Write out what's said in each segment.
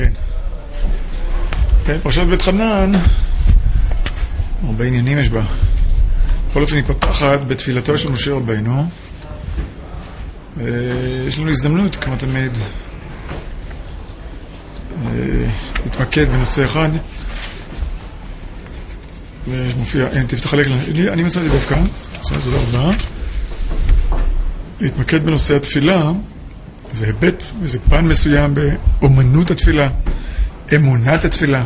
כן. כן, פרשת בית חנן, הרבה עניינים יש בה. בכל אופן היא פותחת בתפילתו של משה רבינו. יש לנו הזדמנות, כמו תמיד, להתמקד בנושא אחד. ומופיע, תפתח עליך, אני מצאתי דווקא, תודה רבה. להתמקד בנושא התפילה, זה היבט, וזה פן מסוים באומנות התפילה, אמונת התפילה.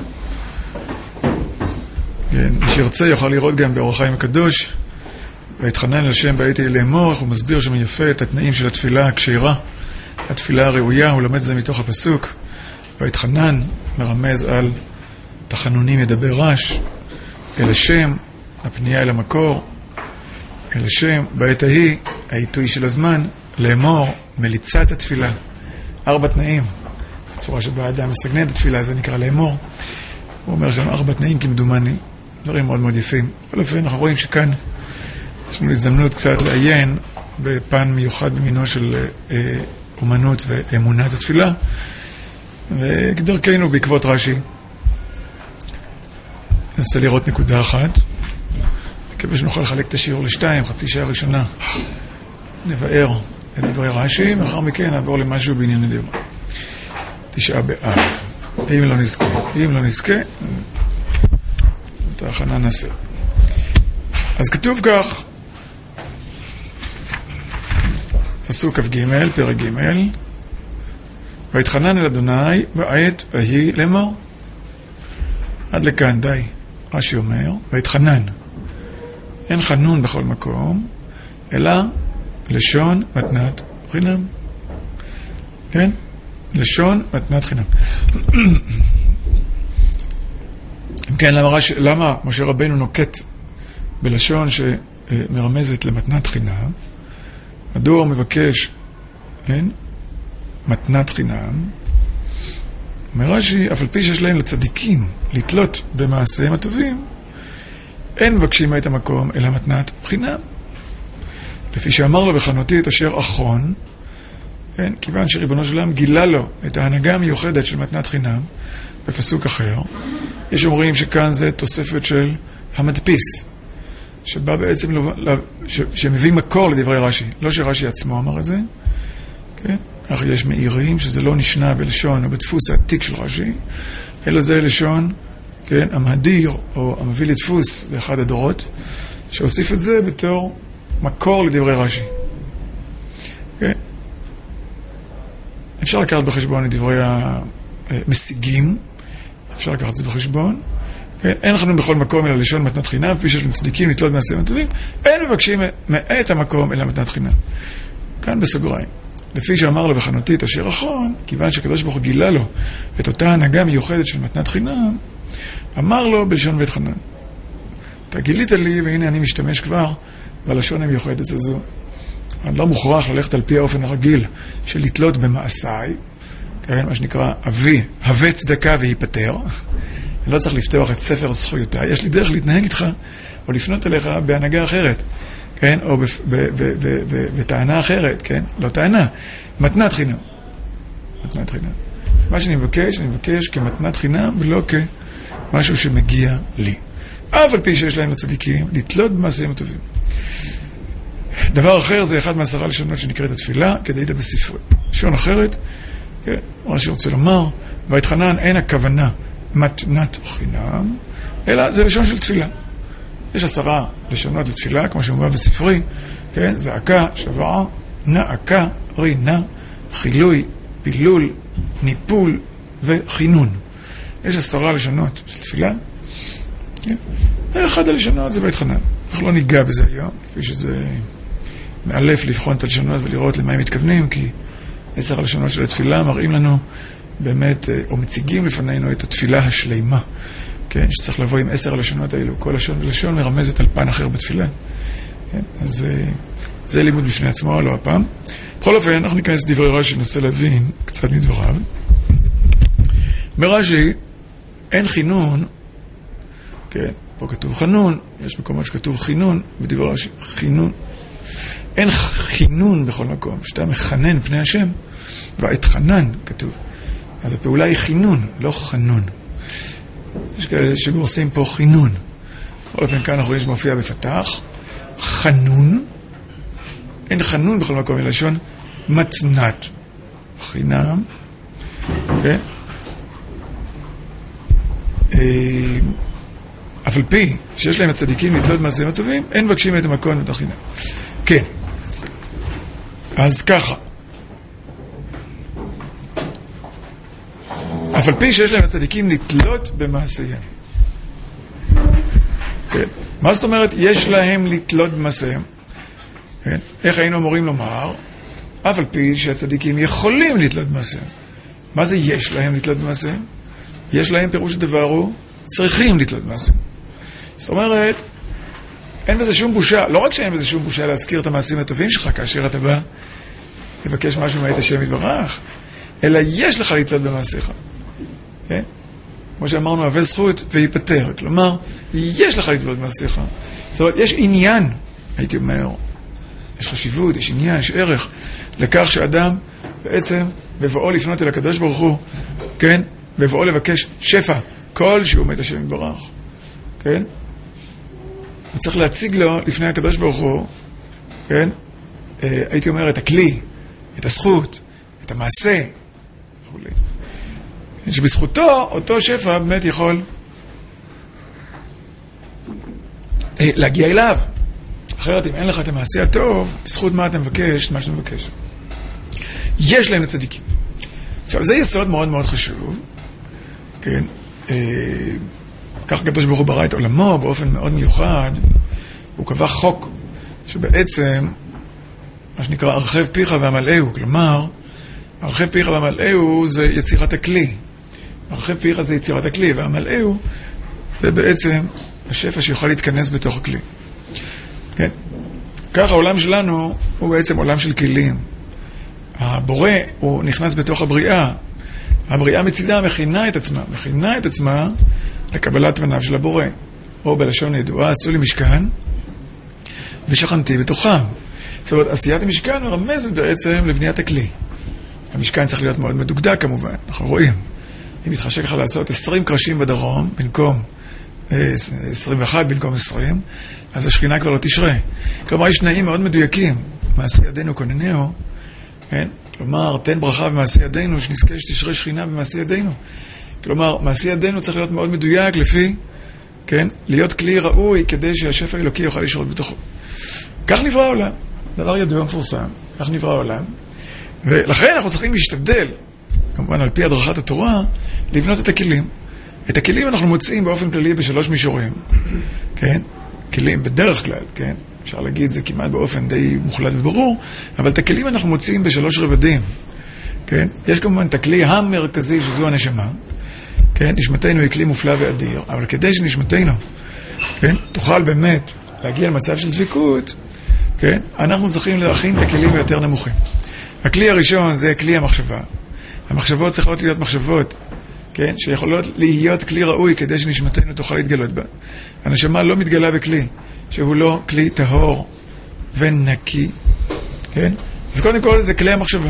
כן, מי שירצה יוכל לראות גם באור החיים הקדוש, והתחנן אל השם בעת ההיא לאמור, הוא מסביר שם יפה את התנאים של התפילה הכשרה, התפילה הראויה, הוא לומד את זה מתוך הפסוק, והתחנן מרמז על תחנונים ידבר רש, אל השם, הפנייה אל המקור, אל השם, בעת ההיא, העיתוי של הזמן, לאמור, מליצת התפילה. 4 תנאים, הצורה שבה האדם מסגנן את התפילה, זה נקרא לאמור. הוא אומר שם 4 תנאים כמדומני, דברים מאוד מאוד יפים. בכל אופן, אנחנו רואים שכאן יש לנו הזדמנות קצת לעיין בפן מיוחד במינו של אומנות ואמונת התפילה, וכדרכנו בעקבות רש"י, ננסה לראות נקודה אחת, מקווה שנוכל לחלק את השיעור ל2, חצי שעה ראשונה, נבאר את דברי רש"י, ואחר מכן נעבור למשהו בעניין דיון. 9 באב, אם לא נזכה, את ההכנה נעשה. אז כתוב כך, פסוק כ"ג, פרק ג', והתחנן אל אדוני בעת ההיא לאמור. עד לכאן די. רש"י אומר, והתחנן. אין חנון בכל מקום, אלא לשון מתנת חינם. כן? לשון מתנת חינם. כן, למה משה רבינו נוקט בלשון שמרמזת למתנת חינם? מדוע הוא מבקש, כן? מתנת חינם. אומר רש"י, אף על פי שיש להם לצדיקים לתלות במעשיהם הטובים, אין מבקשים את המקום אלא מתנת חינם. לפי שאמר לו בחנותי את אשר אחרון, כן? כיוון שריבונו של עולם גילה לו את ההנהגה המיוחדת של מתנת חינם, בפסוק אחר, יש אומרים שכאן זה תוספת של המדפיס, שבא בעצם, שמביא מקור לדברי רש"י, לא שרש"י עצמו אמר את זה, כן? כך יש מאירים שזה לא נשנה בלשון או בדפוס העתיק של רש"י, אלא זה לשון, כן, המהדיר או המביא לדפוס באחד הדורות, שהוסיף את זה בתור מקור לדברי רש"י. כן? אפשר לקחת בחשבון את דברי המשיגים, אפשר לקחת את זה בחשבון. כן? אין לכם בכל מקום אלא לשון מתנת חינם, כפי שיש לצדיקים לתלות מעשיהם הטובים, אין מבקשים מאת המקום אלא מתנת חינם. כאן בסוגריים. לפי שאמר לו בחנותי את אשר אחרון, כיוון שקדוש ברוך הוא גילה לו את אותה הנהגה מיוחדת של מתנת חינם, אמר לו בלשון בית חנן, אתה גילית לי והנה אני משתמש כבר בלשון המיוחדת הזו. אני לא מוכרח ללכת על פי האופן הרגיל של לתלות במעשיי, כן, מה שנקרא הווה צדקה והיפטר. אני לא צריך לפתוח את ספר זכויותיי, יש לי דרך להתנהג איתך או לפנות אליך בהנהגה אחרת, כן, או בטענה אחרת, כן, לא טענה, מתנת חינם. מתנת חינם. מה שאני מבקש כמתנת חינם ולא כמשהו שמגיע לי. אף על פי שיש להם לצדיקים לתלות במעשיהם הטובים. דבר אחר זה אחד מ10 לשונות שנקראת התפילה, כדאית בספרי. לשון אחרת, כן, מה שרוצה לומר, והתחנן אין הכוונה מתנת חינם, אלא זה לשון של תפילה. יש 10 לשונות לתפילה, כמו שמובא בספרי, כן, זעקה, שבעה, נעקה, רינה, חילוי, פילול, ניפול וחינון. יש 10 לשונות של תפילה. כן? אחד הלשונות זה והתחנן. אנחנו לא ניגע בזה היום, כפי שזה מאלף לבחון את הלשונות ולראות למה הם מתכוונים, כי 10 הלשונות של התפילה מראים לנו באמת, או מציגים לפנינו את התפילה השלימה. כן, שצריך לבוא עם 10 הלשונות האלו, כל לשון ולשון מרמזת על פן אחר בתפילה. כן, אז זה לימוד בפני עצמו, לא הפעם. בכל אופן, אנחנו ניכנס לדברי רש"י, ננסה להבין קצת מדבריו. ברש"י, אין חינון, כן, פה כתוב חנון, יש מקומות שכתוב חינון, בדברי רש"י, חינון. אין חינון בכל מקום, שאתה מחנן פני השם, והתחנן כתוב. אז הפעולה היא חינון, לא חנון. יש כאלה שגורסים פה חינון. בכל אופן, כאן אנחנו רואים שמופיע בפתח. חנון. אין חנון בכל מקום, מלשון מתנת. חינם. אוקיי? אף על פי שיש להם הצדיקים לתלות מעשיהם הטובים, אין מבקשים את המקום ואת החינם. כן. אז ככה. אף על פי שיש להם הצדיקים לתלות במעשיהם. כן. מה זאת אומרת? יש להם לתלות במעשיהם. כן. איך היינו אמורים לומר? אף על פי שהצדיקים יכולים לתלות במעשיהם. מה זה יש להם לתלות במעשיהם? יש להם פירוש הדבר הוא צריכים לתלות במעשיהם. זאת אומרת, אין בזה שום בושה, לא רק שאין בזה שום בושה להזכיר את המעשים הטובים שלך כאשר אתה בא לבקש משהו מאת השם יתברך, אלא יש לך לתלות במעשיך. כן? כמו שאמרנו, הווה זכות ויפטר. כלומר, יש לך לתלות במעשיך. זאת אומרת, יש עניין, הייתי אומר, יש חשיבות, יש עניין, יש ערך לכך שאדם בעצם בבואו לפנות אל הקדוש ברוך הוא, כן? בבואו לבקש שפע כלשהו מאת השם יתברך. כן? הוא צריך להציג לו לפני הקדוש ברוך הוא, כן? הייתי אומר, את הכלי, את הזכות, את המעשה, וכו'. שבזכותו, אותו שפע באמת יכול להגיע אליו. אחרת, אם אין לך את המעשה הטוב, בזכות מה אתה מבקש, מה שאתה מבקש. יש להם לצדיקים. עכשיו, זה יסוד מאוד מאוד חשוב, כן? כך הקדוש ברוך הוא ברא את עולמו באופן מאוד מיוחד, הוא קבע חוק שבעצם, מה שנקרא, הרחב פיך והמלאהו, כלומר, הרחב פיך והמלאהו זה יצירת הכלי. הרחב פיך זה יצירת הכלי, והמלאהו זה בעצם השפע שיוכל להתכנס בתוך הכלי. כן? כך העולם שלנו הוא בעצם עולם של כלים. הבורא הוא נכנס בתוך הבריאה. הבריאה מצידה מכינה את עצמה לקבלת פניו של הבורא. או בלשון ידועה, עשו לי משכן ושכנתי בתוכם. זאת אומרת, עשיית המשכן מרמזת בעצם לבניית הכלי. המשכן צריך להיות מאוד מדוקדק כמובן, אנחנו רואים. אם מתחשק לך לעשות 20 קרשים בדרום, במקום 21 במקום 20, אז השכינה כבר לא תשרה. כלומר, יש תנאים מאוד מדויקים. מעשי ידינו כוננהו, כן? כלומר, תן ברכה במעשי ידינו, שנזכה שתשרה שכינה במעשי ידינו. כלומר, מעשי ידינו צריך להיות מאוד מדויק לפי, כן? להיות כלי ראוי כדי שהשפע האלוקי יוכל לשרות בתוכו. כך נברא העולם. דבר ידוע מפורסם. כך נברא העולם. ולכן אנחנו צריכים להשתדל, כמובן על פי הדרכת התורה, לבנות את הכלים. את הכלים אנחנו מוצאים באופן כללי בשלוש מישורים. כן? כלים בדרך כלל, כן? אפשר להגיד זה כמעט באופן די מוחלט וברור, אבל את הכלים אנחנו מוצאים בשלוש רבדים. כן? יש כמובן את הכלי המרכזי שזו הנשמה. כן? נשמתנו היא כלי מופלא ואדיר, אבל כדי שנשמתנו, כן? תוכל באמת להגיע למצב של דבקות, כן? אנחנו צריכים להכין את הכלים היותר נמוכים. הכלי הראשון זה כלי המחשבה. המחשבות צריכות להיות מחשבות, כן? שיכולות להיות כלי ראוי כדי שנשמתנו תוכל להתגלות בה. הנשמה לא מתגלה בכלי, שהוא לא כלי טהור ונקי, כן? אז קודם כל זה כלי המחשבה.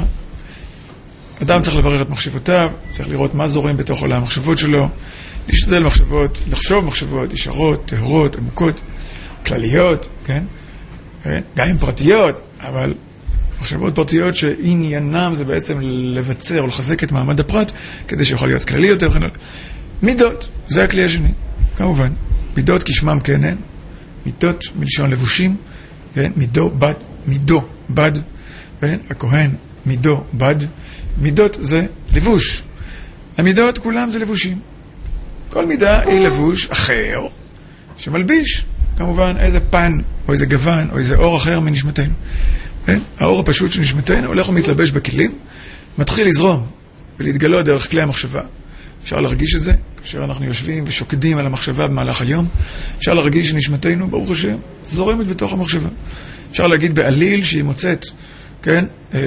אדם צריך לברר את מחשבותיו, צריך לראות מה זורם בתוך עולם המחשבות שלו, להשתדל מחשבות, לחשוב מחשבות ישרות, טהורות, עמוקות, כלליות, כן? גם עם פרטיות, אבל מחשבות פרטיות שעניינם זה בעצם לבצר או לחזק את מעמד הפרט, כדי שיוכל להיות כללי יותר וכן הלאה. מידות, זה הכלי השני, כמובן. מידות כשמם כן הן, מידות מלשון לבושים, כן? מידו בד, כן? הכהן מידו בד, מידות זה לבוש. המידות כולם זה לבושים. כל מידה היא לבוש אחר שמלביש, כמובן, איזה פן או איזה גוון או איזה אור אחר מנשמתנו. כן? האור הפשוט של נשמתנו הולך ומתלבש בכלים, מתחיל לזרום ולהתגלות דרך כלי המחשבה. אפשר להרגיש את זה, כאשר אנחנו יושבים ושוקדים על המחשבה במהלך היום. אפשר להרגיש שנשמתנו, ברוך השם, זורמת בתוך המחשבה. אפשר להגיד בעליל שהיא מוצאת, כן?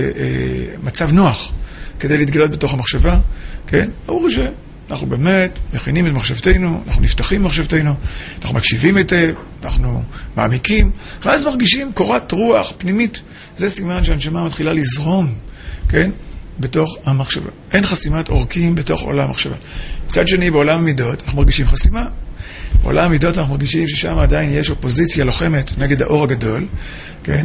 מצב נוח כדי להתגלות בתוך המחשבה. כן? ברוך השם, אנחנו באמת מכינים את מחשבתנו, אנחנו נפתחים מחשבתנו, אנחנו מקשיבים היטב, אנחנו מעמיקים, ואז מרגישים קורת רוח פנימית. זה סימן שהנשמה מתחילה לזרום, כן? בתוך המחשבה. אין חסימת עורקים בתוך עולם המחשבה. מצד שני, בעולם המידות, אנחנו מרגישים חסימה. בעולם המידות אנחנו מרגישים ששם עדיין יש אופוזיציה לוחמת נגד האור הגדול, כן?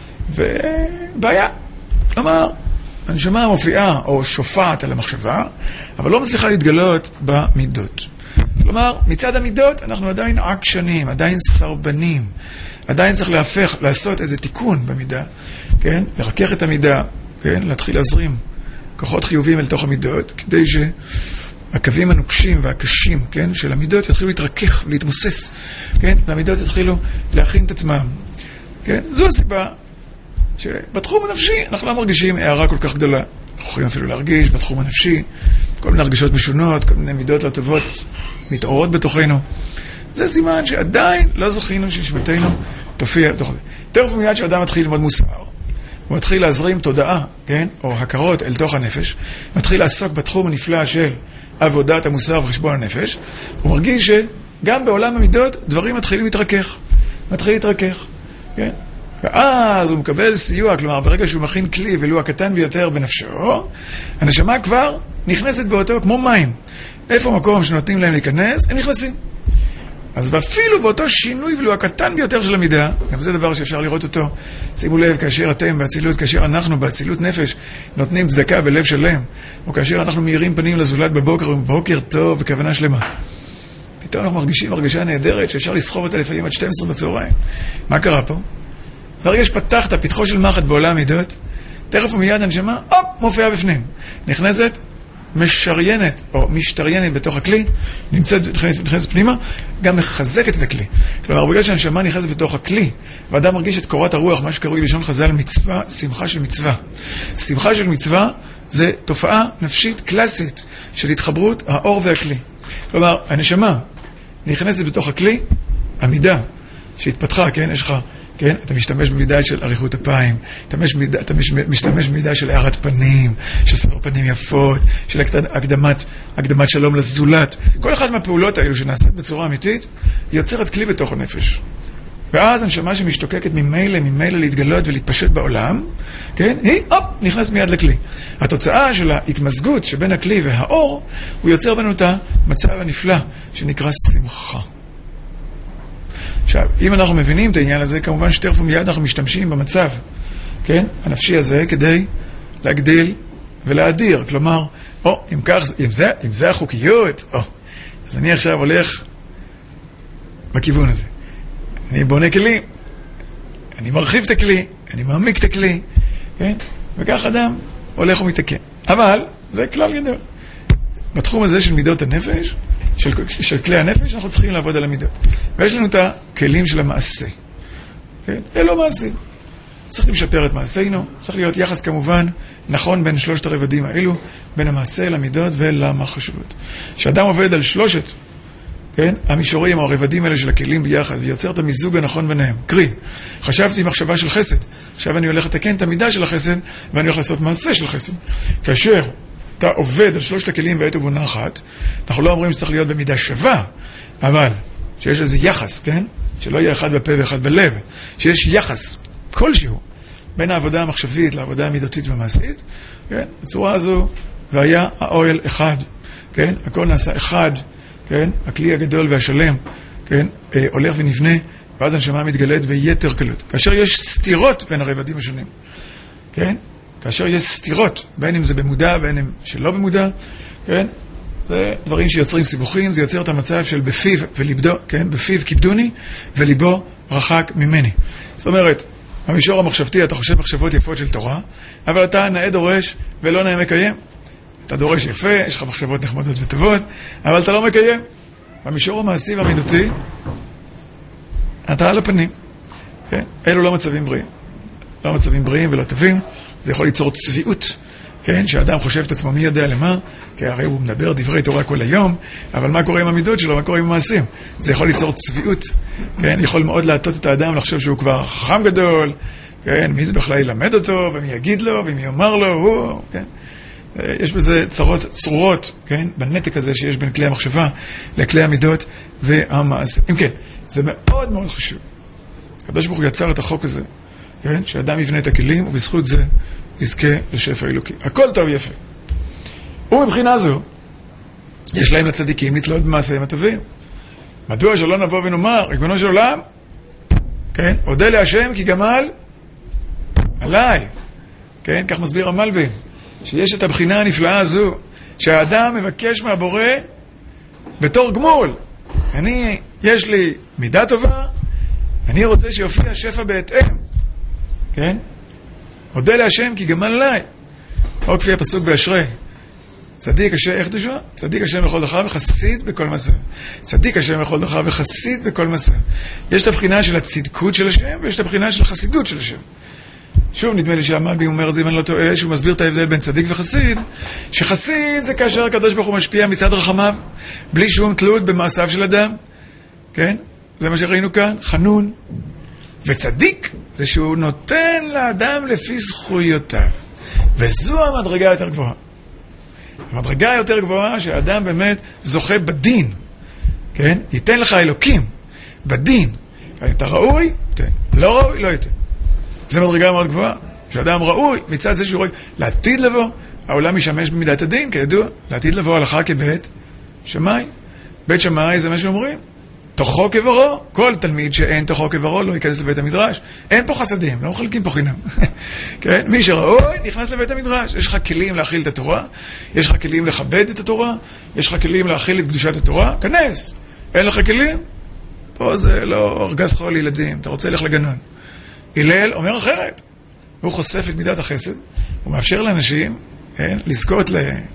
ובעיה. כלומר, הנשמה מופיעה או שופעת על המחשבה, אבל לא מצליחה להתגלות במידות. כלומר, מצד המידות אנחנו עדיין עקשנים, עדיין סרבנים, עדיין צריך לעשות איזה תיקון במידה, כן? לרכך את המידה, כן? להתחיל להזרים כוחות חיוביים אל תוך המידות, כדי שהקווים הנוקשים והקשים, כן? של המידות יתחילו להתרכך, להתמוסס, כן? והמידות יתחילו להכין את עצמם, כן? זו הסיבה שבתחום הנפשי אנחנו לא מרגישים הערה כל כך גדולה. אנחנו יכולים אפילו להרגיש בתחום הנפשי, כל מיני הרגשות משונות, כל מיני מידות לא טובות מתעוררות בתוכנו. זה סימן שעדיין לא זכינו שנשמתנו תופיע בתוך זה. תכף מיד שאדם מתחיל ללמוד מוסר, הוא מתחיל להזרים תודעה, כן? או הכרות אל תוך הנפש, מתחיל לעסוק בתחום הנפלא של עבודת המוסר וחשבון הנפש, הוא מרגיש שגם בעולם המידות דברים מתחילים להתרכך. כן? ואז הוא מקבל סיוע, כלומר ברגע שהוא מכין כלי ולו הקטן ביותר בנפשו, הנשמה כבר נכנסת באותו כמו מים. איפה מקום שנותנים להם להיכנס, הם נכנסים. אז ואפילו באותו שינוי ולו הקטן ביותר של המידה, גם זה דבר שאפשר לראות אותו, שימו לב, כאשר אתם באצילות, כאשר אנחנו באצילות נפש נותנים צדקה בלב שלם, או כאשר אנחנו מאירים פנים לזולת בבוקר, בוקר טוב וכוונה שלמה. פתאום אנחנו מרגישים הרגשה נהדרת שאפשר לסחוב אותה לפעמים עד 12 בצהריים. מה קרה פה? ברגע שפתחת פתחו של מחט בעולם המידות, תכף ומיד הנשמה, מופיעה בפנים. נכנסת, משריינת או משתריינת בתוך הכלי, נכנסת פנימה, גם מחזקת את הכלי. כלומר, בגלל שהנשמה נכנסת בתוך הכלי, ואדם מרגיש את קורת הרוח, מה שקרוי בלשון חז"ל מצווה, שמחה של מצווה. שמחה של מצווה זה תופעה נפשית קלאסית של התחברות האור והכלי. כלומר, הנשמה נכנסת בתוך הכלי, המידה שהתפתחה, כן, יש לך, כן? אתה משתמש במידה של אריכות אפיים, אתה משתמש במידה של הארת פנים, של סבר פנים יפות, של הקדמת שלום לזולת. כל אחד מהפעולות האלו שנעשית בצורה אמיתית, יוצרת כלי בתוך הנפש. ואז הנשמה שמשתוקקת ממילא להתגלות ולהתפשט בעולם, כן? היא, נכנס מיד לכלי. התוצאה של ההתמזגות שבין הכלי והאור, הוא יוצר בנו את המצב הנפלא שנקרא שמחה. עכשיו, אם אנחנו מבינים את העניין הזה, כמובן שתכף ומיד אנחנו משתמשים במצב, כן? הנפשי הזה כדי להגדיל ולהדיר. כלומר, אם זה החוקיות, אז אני עכשיו הולך בכיוון הזה. אני בונה כלי, אני מרחיב את הכלי, אני מעמיק את הכלי, כן? וכך אדם הולך ומתקן. אבל זה כלל גדול. בתחום הזה של מידות הנפש, של כלי הנפש, אנחנו צריכים לעבוד על המידות. ויש לנו את הכלים של המעשה. כן? אלו מעשים. צריכים לשפר את מעשינו, צריך להיות יחס כמובן נכון בין שלושת הרבדים האלו, בין המעשה למידות ולמחשבות. כשאדם עובד על שלושת, כן? המישורים או הרבדים האלה של הכלים ביחד, ויוצר את המיזוג הנכון ביניהם. קרי, חשבתי מחשבה של חסד, עכשיו אני הולך לתקן את המידה של החסד, ואני הולך לעשות מעשה של חסד. כאשר אתה עובד על שלושת הכלים בעת ובעונה אחת, אנחנו לא אומרים שצריך להיות במידה שווה, אבל שיש איזה יחס, כן? שלא יהיה אחד בפה ואחד בלב, שיש יחס כלשהו בין העבודה המחשבית לעבודה המידותית והמעשית, כן? בצורה הזו, והיה האוהל אחד, כן? הכל נעשה אחד, כן? הכלי הגדול והשלם, כן? הולך ונבנה, ואז הנשמה מתגלית ביתר קלות. כאשר יש סתירות בין הרבדים השונים, כן? כאשר יש סתירות, בין אם זה במודע, בין אם שלא במודע, כן? זה דברים שיוצרים סיבוכים, זה יוצר את המצב של בפיו וליבדו, כן? בפיו כיבדוני וליבו רחק ממני. זאת אומרת, במישור המחשבתי אתה חושב מחשבות יפות של תורה, אבל אתה נאה דורש ולא נאה מקיים. אתה דורש יפה, יש לך מחשבות נחמדות וטובות, אבל אתה לא מקיים. במישור המעשי והמידותי, אתה על הפנים. כן? אלו לא מצבים בריאים. לא מצבים בריאים ולא טובים. זה יכול ליצור צביעות, כן? שהאדם חושב את עצמו מי יודע למה, כי הרי הוא מדבר דברי תורה כל היום, אבל מה קורה עם המידות שלו, מה קורה עם המעשים? זה יכול ליצור צביעות, כן? יכול מאוד להטות את האדם לחשוב שהוא כבר חכם גדול, כן? מי זה בכלל ילמד אותו, ומי יגיד לו, ומי יאמר לו, הוא, כן? יש בזה צרורות, כן? בנתק הזה שיש בין כלי המחשבה לכלי המידות והמעשים. אם כן, זה מאוד מאוד חשוב. הקדוש ברוך הוא יצר את החוק הזה, כן? שאדם יבנה את הכלים, ובזכות זה יזכה לשפע אלוקי. הכל טוב יפה. ומבחינה זו, יש להם לצדיקים לתלות במעשיהם הטובים. מדוע שלא נבוא ונאמר, ריבונו של עולם, כן, אודה להשם כי גמל עליי. כן, כך מסביר המלבים, שיש את הבחינה הנפלאה הזו, שהאדם מבקש מהבורא בתור גמול. יש לי מידה טובה, אני רוצה שיופיע שפע בהתאם. כן? אודה להשם כי גמל עליי. או כפי הפסוק באשרי. צדיק השם, איך תשמע? צדיק השם בכל דרכיו וחסיד בכל מעשה. צדיק השם בכל דרכיו וחסיד בכל מעשה. יש את הבחינה של הצדקות של השם, ויש את הבחינה של החסידות של השם. שוב, נדמה לי שהמלבי אומר את זה אם אני לא טועה, שהוא מסביר את ההבדל בין צדיק וחסיד, שחסיד זה כאשר הקדוש ברוך הוא משפיע מצד רחמיו, בלי שום תלות במעשיו של אדם. כן? זה מה שראינו כאן, חנון. וצדיק זה שהוא נותן לאדם לפי זכויותיו. וזו המדרגה יותר גבוהה. המדרגה היותר גבוהה שהאדם באמת זוכה בדין. כן? ייתן לך אלוקים בדין. אתה ראוי? תן. לא ראוי? לא ייתן. זו מדרגה מאוד גבוהה. שאדם ראוי מצד זה שהוא ראוי. לעתיד לבוא, העולם משמש במידת הדין, כידוע. לעתיד לבוא הלכה כבית שמאי. בית שמאי זה מה שאומרים. תוכו כברו, כל תלמיד שאין תוכו כברו לא ייכנס לבית המדרש. אין פה חסדים, לא מחלקים פה חינם. כן? מי שראוי נכנס לבית המדרש. יש לך כלים להכיל את התורה, יש לך כלים לכבד את התורה, יש לך כלים להכיל את קדושת התורה, כנס. אין לך כלים? פה זה לא ארגז חול לילדים, אתה רוצה ללך לגנון. הלל אומר אחרת. הוא חושף את מידת החסד, הוא מאפשר לאנשים, כן, לזכות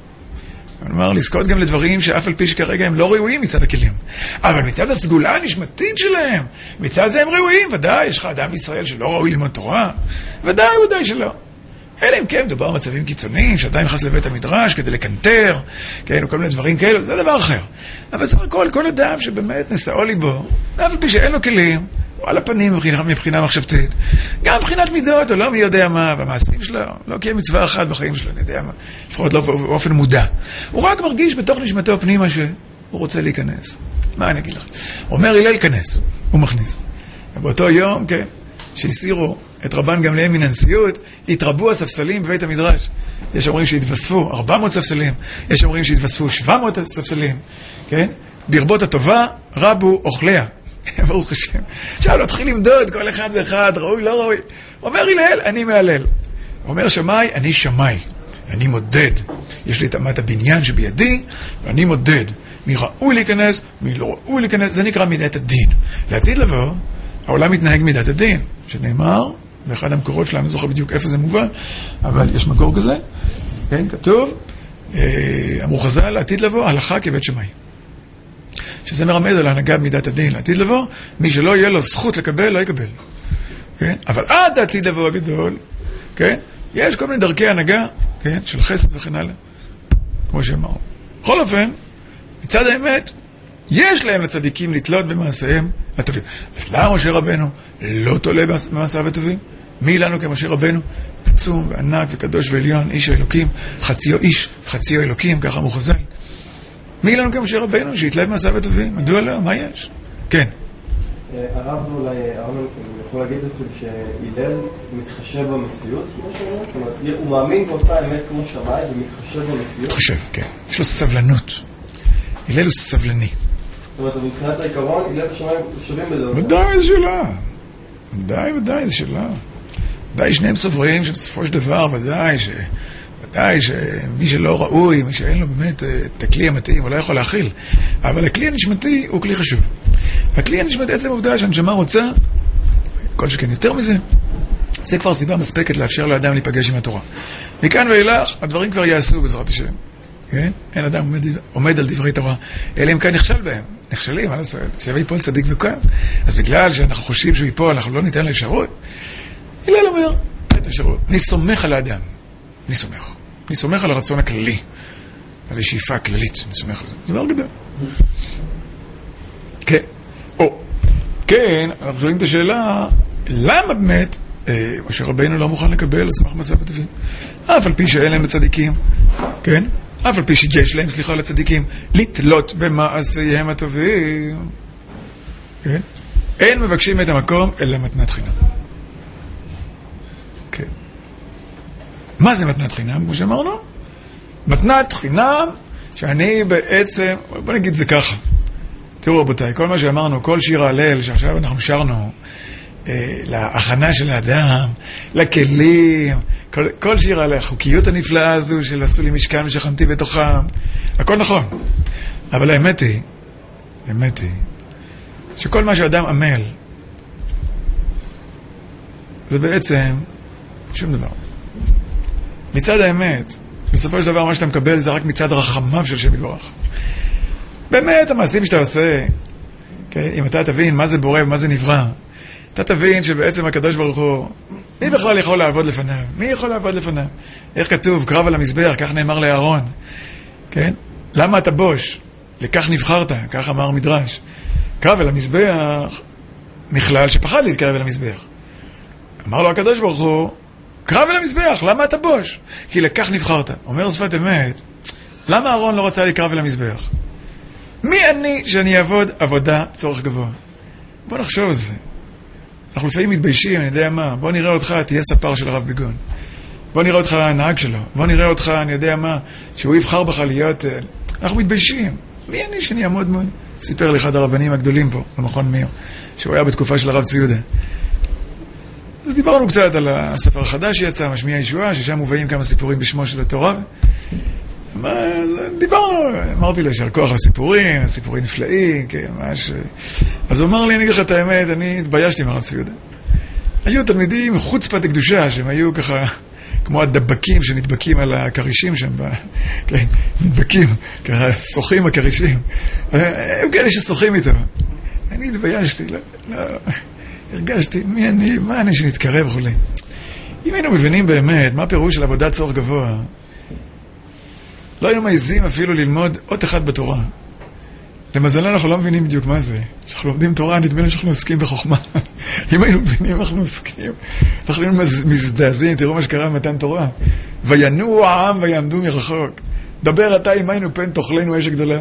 כלומר, לזכות גם לדברים שאף על פי שכרגע הם לא ראויים מצד הכלים. אבל מצד הסגולה הנשמתית שלהם, מצד זה הם ראויים. ודאי, יש לך אדם בישראל שלא ראוי ללמוד תורה. ודאי שלא. אלא אם כן, מדובר במצבים קיצוניים, שאדם נכנס לבית המדרש כדי לקנטר, כן, או כל מיני דברים כאלו, זה דבר אחר. אבל סך הכל, כל אדם שבאמת נשאו ליבו, אף על פי שאין לו כלים, הוא על הפנים מבחינה מחשבתית. גם מבחינת מידות, או לא מי יודע מה, והמעשים שלו, לא קיים מצווה אחת בחיים שלו, אני יודע מה, לפחות לא באופן מודע. הוא רק מרגיש בתוך נשמתו פנימה שהוא רוצה להיכנס. מה אני אגיד לך? אומר הלל כנס, הוא מכניס. ובאותו יום, כן, שהסירו את רבן גמליאל מן הנשיאות, התרבו הספסלים בבית המדרש. יש אומרים שהתווספו 400 ספסלים, יש אומרים שהתווספו 700 ספסלים, כן? ברבות הטובה רבו אוכליה. ברוך השם. עכשיו, להתחיל למדוד כל אחד ואחד, ראוי, לא ראוי. אומר הלל, אני מהלל. אומר שמאי, אני שמאי. אני מודד. יש לי את אמת הבניין שבידי, ואני מודד. מי ראוי להיכנס, מי לא ראוי להיכנס, זה נקרא מידת הדין. לעתיד לבוא, העולם מתנהג מידת הדין, שנאמר, באחד המקורות שלנו, אני זוכר בדיוק איפה זה מובא, אבל יש מקור כזה, כן, כתוב, אמרו חז"ל, לעתיד לבוא, הלכה כבית שמאי. שזה מרמז על ההנהגה במידת הדין. לעתיד לבוא, מי שלא יהיה לו זכות לקבל, לא יקבל. כן? אבל עד העתיד לבוא הגדול, כן? יש כל מיני דרכי הנהגה, כן? של חסד וכן הלאה. כמו שאמרנו. בכל אופן, מצד האמת, יש להם לצדיקים לתלות במעשיהם הטובים. אז למה משה רבנו לא תולה במעשיו הטובים? מי לנו כמשה רבנו? עצום וענק וקדוש ועליון, איש האלוקים, חציו איש, חציו אלוקים, ככה אמרו חז"ל. מי לנו כמשה רבנו שיתלה במעשיו הטובים? מדוע לא? מה יש? כן. הרב אולי, הרב יכול להגיד אפילו שהילל מתחשב במציאות, כמו שאומר? זאת אומרת, הוא מאמין באותה אמת כמו שמאי ומתחשב במציאות? מתחשב, כן. יש לו סבלנות. הלל הוא סבלני. זאת אומרת, מבחינת העיקרון, הלל ושמאי שווים בזה. ודאי, זה שאלה. ודאי, זה שאלה. ודאי, שניהם סוברים שבסופו של דבר, ודאי שמי שלא ראוי, מי שאין לו באמת את הכלי המתאים, הוא לא יכול להכיל. אבל הכלי הנשמתי הוא כלי חשוב. הכלי הנשמתי, עצם העובדה שהנשמה רוצה, כל שכן יותר מזה, זה כבר סיבה מספקת לאפשר לאדם להיפגש עם התורה. מכאן ואילך, הדברים כבר יעשו בעזרת השם. כן? אין אדם עומד על דברי תורה, אלא אם כאן נכשל בהם. נכשלים, מה לעשות? שווה ייפול צדיק וכאן. אז בגלל שאנחנו חושבים שהוא ייפול, אנחנו לא ניתן לו אפשרות. הלל אומר, את אפשרות. אני סומך על האדם. אני סומך על הרצון הכללי, על השאיפה הכללית, אני סומך על זה. זה דבר גדול. כן. כן, אנחנו שואלים את השאלה, למה באמת משה רבינו לא מוכן לקבל על סמך מעשיו הטובים? אף על פי שאין להם לצדיקים, כן? אף על פי שיש להם, סליחה, לצדיקים, לתלות במעשיהם הטובים. כן? אין מבקשים את המקום אלא מתנת חינם. כן. מה זה מתנת חינם, כמו שאמרנו? מתנת חינם, שאני בעצם, בוא נגיד זה ככה. תראו רבותיי, כל מה שאמרנו, כל שיר ההלל שעכשיו אנחנו שרנו, להכנה של האדם, לכלים, כל שיר על החוקיות הנפלאה הזו של עשו לי משכן ושכנתי בתוכם, הכל נכון. אבל האמת היא, שכל מה שאדם עמל, זה בעצם שום דבר. מצד האמת, בסופו של דבר מה שאתה מקבל זה רק מצד רחמיו של שם יתברך. באמת המעשים שאתה עושה, אם אתה תבין מה זה בורא ומה זה נברא, אתה תבין שבעצם הקדוש ברוך הוא, מי בכלל יכול לעבוד לפניו? מי יכול לעבוד לפניו? איך כתוב? קרב על המזבח, כך נאמר לאהרון. כן? למה אתה בוש? לכך נבחרת, כך אמר מדרש. קרב על המזבח, נכלל שפחד להתקרב על המזבח. אמר לו הקדוש ברוך הוא, קרב על המזבח, למה אתה בוש? כי לכך נבחרת. אומר שפת אמת, למה אהרון לא רצה לקרב על המזבח? מי אני שאני אעבוד עבודה צורך גבוה? בוא נחשוב על זה. אנחנו לפעמים מתביישים, אני יודע מה, בוא נראה אותך, תהיה ספר של הרב ביגון. בוא נראה אותך הנהג שלו. בוא נראה אותך, אני יודע מה, שהוא יבחר בך להיות... אנחנו מתביישים. מי אני שאני אעמוד מול? סיפר לי אחד הרבנים הגדולים פה, במכון מאיר, שהוא היה בתקופה של הרב צבי יהודה. אז דיברנו קצת על הספר החדש שיצא, משמיע ישועה, ששם מובאים כמה סיפורים בשמו של התורה. דיברנו, אמרתי לו, ישר כוח לסיפורים, סיפורים נפלאים, כן, ממש... אז הוא אמר לי, אני אגיד לך את האמת, אני התביישתי מהרב צבי יהודה. היו תלמידים חוצפת הקדושה, שהם היו ככה, כמו הדבקים שנדבקים על הקרישים שם, כן, נדבקים, ככה שוחים הקרישים. היו כאלה ששוחים איתו. אני התביישתי, לא, הרגשתי, מי אני, מה אני שנתקרב וכו'. אם היינו מבינים באמת מה הפירוש של עבודת צורך גבוה, לא היינו מעיזים אפילו ללמוד עוד אחד בתורה. למזלנו אנחנו לא מבינים בדיוק מה זה. כשאנחנו לומדים תורה, נדמה לי שאנחנו עוסקים בחוכמה. אם היינו מבינים, אנחנו עוסקים. אנחנו היינו מזדעזעים, תראו מה שקרה במתן תורה. וינועו העם ויעמדו מרחוק. דבר אתה עמנו פן תאכלנו אש גדולה.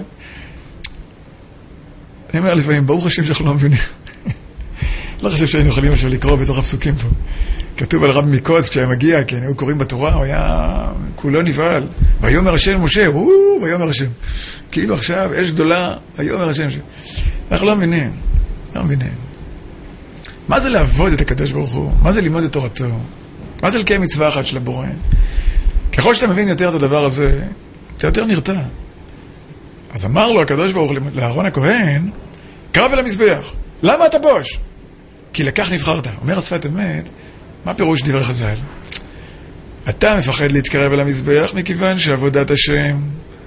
אני אומר לפעמים, ברוך השם שאנחנו לא מבינים. לא חושב שהיינו יכולים עכשיו לקרוא בתוך הפסוקים פה. כתוב על רב מקוץ, כשהיה מגיע, כן, היו קוראים בתורה, הוא היה כולו נבהל. ויאמר השם משה, ויאמר השם. כאילו עכשיו, אש גדולה, ויאמר השם. אנחנו לא מבינים, לא מבינים. מה זה לעבוד את הקדוש ברוך הוא? מה זה ללמוד את תורתו? מה זה לקיים מצווה אחת של הבורא? ככל שאתה מבין יותר את הדבר הזה, אתה יותר נרתע. אז אמר לו הקדוש ברוך הוא לאהרון הכהן, קרב אל המזבח. למה אתה בוש? כי לכך נבחרת. אומר השפת אמת, מה פירוש דברי חז"ל? אתה מפחד להתקרב אל המזבח מכיוון שעבודת השם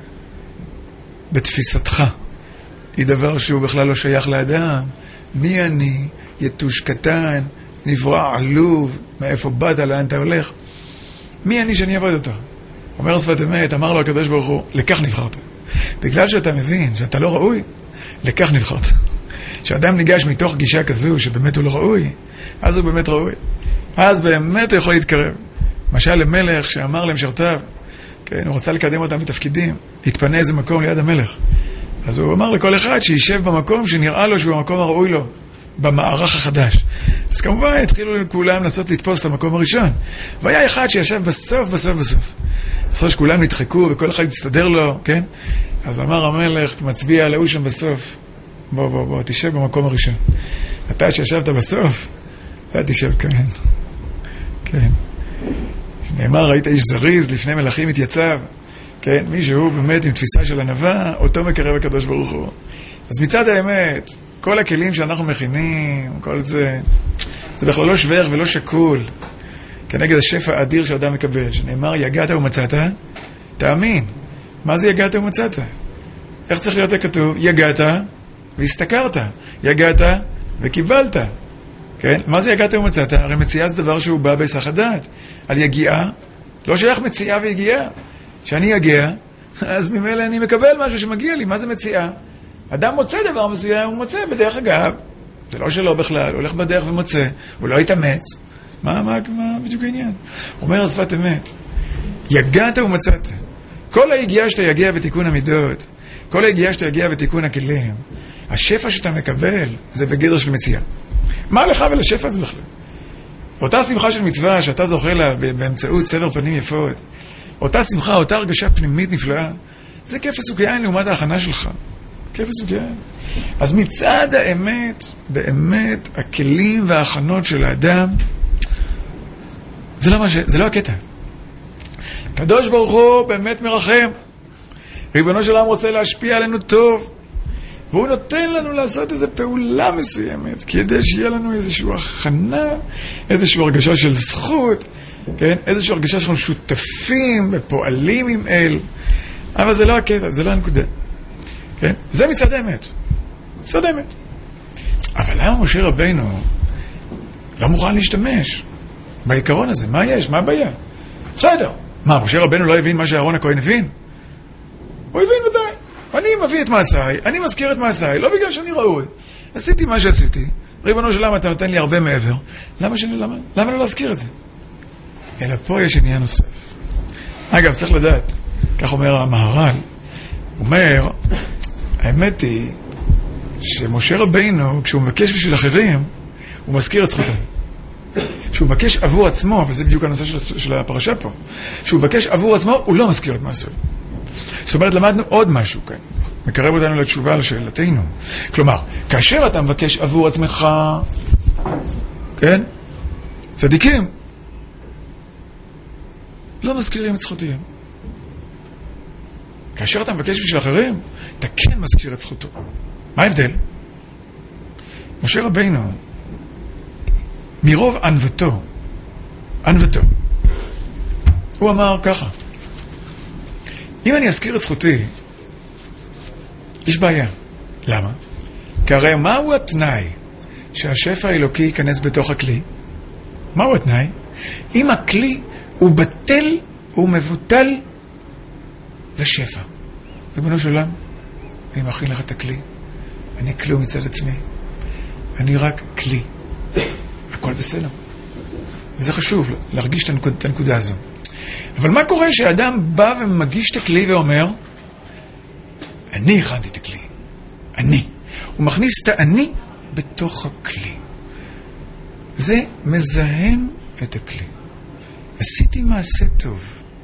בתפיסתך היא דבר שהוא בכלל לא שייך לאדם. מי אני? יתוש קטן, נברא עלוב, מאיפה באת, לאן אתה הולך? מי אני שאני אעבוד אותו? אומר השפת אמת, אמר לו הקדוש ברוך הוא, לכך נבחרת. בגלל שאתה מבין שאתה לא ראוי, לכך נבחרת. כשאדם ניגש מתוך גישה כזו שבאמת הוא לא ראוי, אז הוא באמת ראוי. אז באמת הוא יכול להתקרב. משל למלך שאמר למשרתיו, כן, הוא רצה לקדם אותם בתפקידים, התפנה איזה מקום ליד המלך. אז הוא אמר לכל אחד שישב במקום שנראה לו שהוא המקום הראוי לו, במערך החדש. אז כמובן התחילו כולם לנסות לתפוס את המקום הראשון. והיה אחד שישב בסוף. אחרי שכולם נדחקו וכל אחד יצטדר לו, כן? אז אמר המלך, מצביע על ההוא שם בסוף. בוא, תשב במקום הראשון. אתה שישבת בסוף, אתה תשב כאן. כן. נאמר, ראית איש זריז, לפני מלכים התייצב. כן, מישהו באמת עם תפיסה של ענווה, אותו מקרב הקדוש ברוך הוא. אז מצד האמת, כל הכלים שאנחנו מכינים, כל זה, זה בכלל לא שווה ולא שקול. כנגד השפע האדיר שאדם מקבל, שנאמר, יגעת ומצאת, תאמין. מה זה יגעת ומצאת? איך צריך להיות כתוב? יגעת והסתכרת. יגעת וקיבלת. כן? מה זה יגעת ומצאת? הרי מציאה זה דבר שהוא בא בהיסח הדעת. על יגיעה, לא שייך מציאה ויגיעה. שאני יגיע, אז ממילא אני מקבל משהו שמגיע לי. מה זה מציאה? אדם מוצא דבר מסוים, הוא מוצא בדרך אגב. זה לא שלא בכלל, הוא הולך בדרך ומוצא. הוא לא יתאמץ. מה בדיוק העניין? אומר השפת אמת. יגעת ומצאת. כל היגיעה שאתה יגיע בתיקון המידות, כל היגיעה שאתה יגיע בתיקון הכלים, השפע שאתה מקבל זה בגדר של מציאה. מה לך ולשפע הזה בכלל? אותה שמחה של מצווה שאתה זוכה לה באמצעות סבר פנים יפות, אותה שמחה, אותה הרגשה פנימית נפלאה, זה כיף עסוק יין לעומת ההכנה שלך. כיף עסוק יין. אז מצד האמת, באמת, הכלים וההכנות של האדם, זה לא הקטע. הקדוש ברוך הוא באמת מרחם. ריבונו של עולם רוצה להשפיע עלינו טוב. והוא נותן לנו לעשות איזו פעולה מסוימת, כדי שיהיה לנו איזושהי הכנה, איזושהי הרגשה של זכות, כן? איזושהי הרגשה שאנחנו שותפים ופועלים עם אל. אבל זה לא הקטע, זה לא הנקודה. כן? זה מצד האמת. מצד האמת. אבל למה משה רבינו לא מוכן להשתמש בעיקרון הזה? מה יש? מה הבעיה? בסדר. מה, משה רבינו לא הבין מה שאהרון הכהן הבין? הוא הבין ודאי. אני מביא את מעשיי, אני מזכיר את מעשיי, לא בגלל שאני ראוי. עשיתי מה שעשיתי. ריבונו של עולם, אתה נותן לי הרבה מעבר. למה לא להזכיר את זה? אלא פה יש עניין נוסף. אגב, צריך לדעת, כך אומר המהר"ל, הוא אומר, האמת היא שמשה רבינו, כשהוא מבקש בשביל אחרים, הוא מזכיר את זכותם. כשהוא מבקש עבור עצמו, וזה בדיוק הנושא של הפרשה פה, כשהוא מבקש עבור עצמו, הוא לא מזכיר את מעשיו. זאת אומרת, למדנו עוד משהו כאן. מקרב אותנו לתשובה לשאלתנו. כלומר, כאשר אתה מבקש עבור עצמך, כן? צדיקים, לא מזכירים את זכותיהם. כאשר אתה מבקש בשביל אחרים, אתה כן מזכיר את זכותו. מה ההבדל? משה רבינו, מרוב ענוותו, הוא אמר ככה, אם אני אזכיר את זכותי, יש בעיה. למה? כי הרי מהו התנאי שהשפע האלוקי ייכנס בתוך הכלי? מהו התנאי? אם הכלי הוא בטל, הוא מבוטל לשפע. ריבונו של עולם, אני מכין לך את הכלי. אני כלום מצד עצמי. אני רק כלי. הכל בסדר. וזה חשוב להרגיש את הנקודה הזו. אבל מה קורה שהאדם בא ומגיש את הכלי ואומר, אני הכנתי את הכלי. אני. הוא מכניס את האני בתוך הכלי. זה מזהם את הכלי. עשיתי מעשה טוב.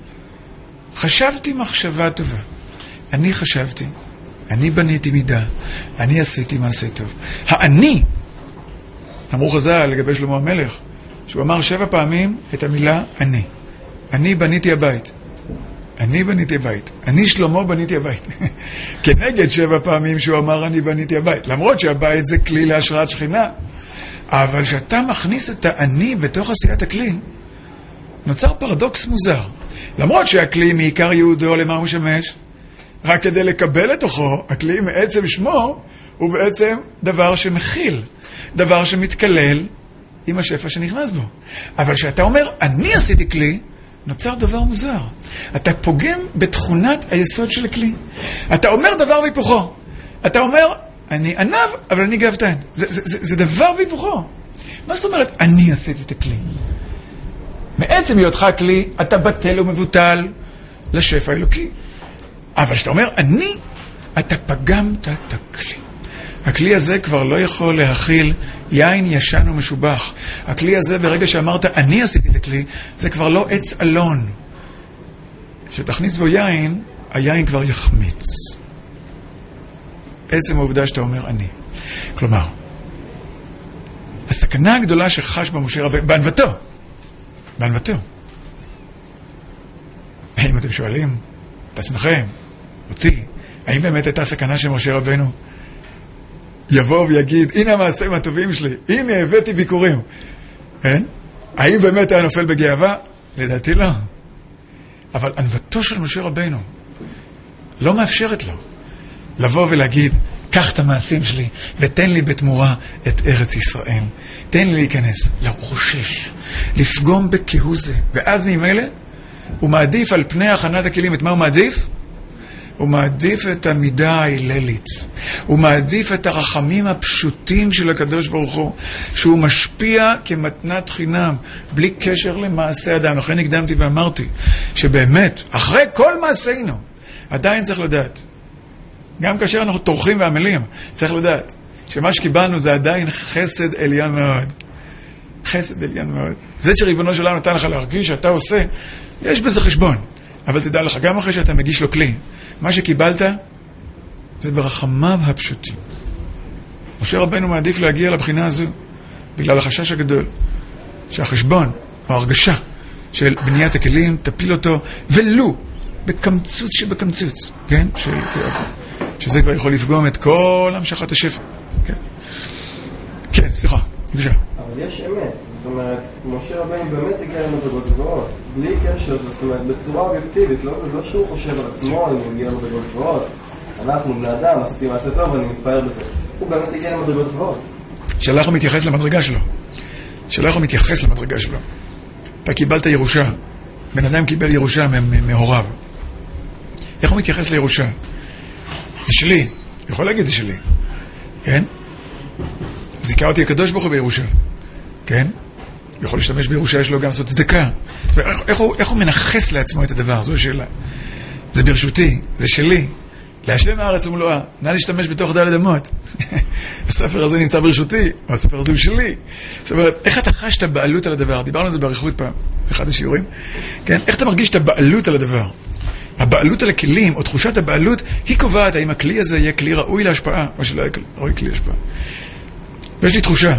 חשבתי מחשבה טובה. אני חשבתי. אני בניתי מידה. אני עשיתי מעשה טוב. האני, אמרו חז"ל לגבי שלמה המלך, שהוא אמר 7 פעמים את המילה אני. אני בניתי הבית. אני בניתי הבית. אני שלמה בניתי הבית. כנגד 7 פעמים שהוא אמר אני בניתי הבית. למרות שהבית זה כלי להשראת שכינה. אבל שאתה מכניס את האני בתוך עשיית הכלי, נוצר פרדוקס מוזר. למרות שהכלי מעיקר יהודו למה הוא משמש, רק כדי לקבל לתוכו, הכלי מעצם שמו, הוא בעצם דבר שמכיל. דבר שמתקלל עם השפע שנכנס בו. אבל שאתה אומר אני עשיתי כלי, נוצר דבר מוזר. אתה פוגם בתכונת היסוד של הכלי. אתה אומר דבר והיפוכו. אתה אומר, אני ענב, אבל אני גאוותן. זה דבר והיפוכו. מה זאת אומרת, אני עשיתי את הכלי? מעצם היותך כלי, אתה בטל ומבוטל לשפע האלוקי. אבל שאתה אומר, אני, אתה פגמת את הכלי. הכלי הזה כבר לא יכול להכיל יין ישן ומשובח. הכלי הזה, ברגע שאמרת, אני עשיתי את הכלי, זה כבר לא עץ אלון. שתכניס בו יין, היין כבר יחמיץ. עצם העובדה שאתה אומר אני. כלומר, הסכנה הגדולה שחש במשה רבינו, בענוותו. האם אתם שואלים את עצמכם, אותי, האם באמת הייתה סכנה של משה רבינו? יבוא ויגיד, הנה המעשים הטובים שלי, הנה הבאתי ביקורים. כן? האם באמת היה נופל בגאווה? לדעתי לא. אבל ענוותו של משה רבינו לא מאפשרת לו לבוא ולהגיד, קח את המעשים שלי ותן לי בתמורה את ארץ ישראל. תן לי להיכנס. לא, הוא חושש. לפגום בכהוא זה. ואז ממילא הוא מעדיף על פני הכנת הכלים. את מה הוא מעדיף? הוא מעדיף את המידה ההיללית. הוא מעדיף את הרחמים הפשוטים של הקדוש ברוך הוא, שהוא משפיע כמתנת חינם, בלי קשר למעשה אדם. לכן הקדמתי ואמרתי, שבאמת, אחרי כל מעשינו, עדיין צריך לדעת, גם כאשר אנחנו טורחים ועמלים, צריך לדעת, שמה שקיבלנו זה עדיין חסד עליון מאוד. חסד עליון מאוד. זה שריבונו של עולם נתן לך להרגיש שאתה עושה, יש בזה חשבון. אבל תדע לך, גם אחרי שאתה מגיש לו כלי, מה שקיבלת, זה ברחמיו הפשוטים. משה רבנו מעדיף להגיע לבחינה הזו, בגלל החשש הגדול, שהחשבון, או ההרגשה של בניית הכלים, תפיל אותו, ולו בקמצוץ שבקמצוץ, כן? שזה כבר יכול לפגום את כל המשכת השפע. כן, כן, סליחה, בבקשה. אבל יש אמת, זאת אומרת, משה רבנו באמת הגיע למדרגות גבוהות, בלי קשר, זאת אומרת, בצורה אובייקטיבית, לא שהוא חושב על עצמו אם הוא הגיע למדרגות גבוהות. אנחנו, בני אדם, עשיתי מעשה טוב, אני מתפאר בזה. הוא באמת הגיע למדרגות גבוהות. שאלה איך הוא מתייחס למדרגה שלו. שאלה איך הוא מתייחס למדרגה שלו. אתה קיבלת ירושה. בן אדם קיבל ירושה מהוריו. איך הוא מתייחס לירושה? זה שלי. יכול להגיד זה שלי. כן? זיכה אותי הקדוש ברוך הוא בירושה. כן? הוא יכול להשתמש בירושה, יש לו גם לעשות צדקה. איך הוא מנחס לעצמו את הדבר? זו השאלה. זה ברשותי, זה שלי. להשלם הארץ ומלואה, נא להשתמש בתוך דלת אמות. הספר הזה נמצא ברשותי, או הספר הזה הוא שלי. זאת אומרת, איך אתה חש את הבעלות על הדבר? דיברנו על זה באריכות פעם, באחד השיעורים. כן? איך אתה מרגיש את הבעלות על הדבר? הבעלות על הכלים, או תחושת הבעלות, היא קובעת האם הכלי הזה יהיה כלי ראוי להשפעה, או שלא יהיה ראוי כלי להשפעה. ויש לי תחושה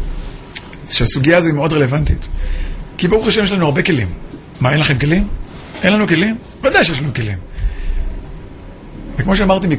שהסוגיה הזו היא מאוד רלוונטית. כי ברוך השם יש לנו הרבה כלים. מה, אין לכם כלים? אין לנו כלים? ודאי שיש לנו כלים. וכמו שאמרתי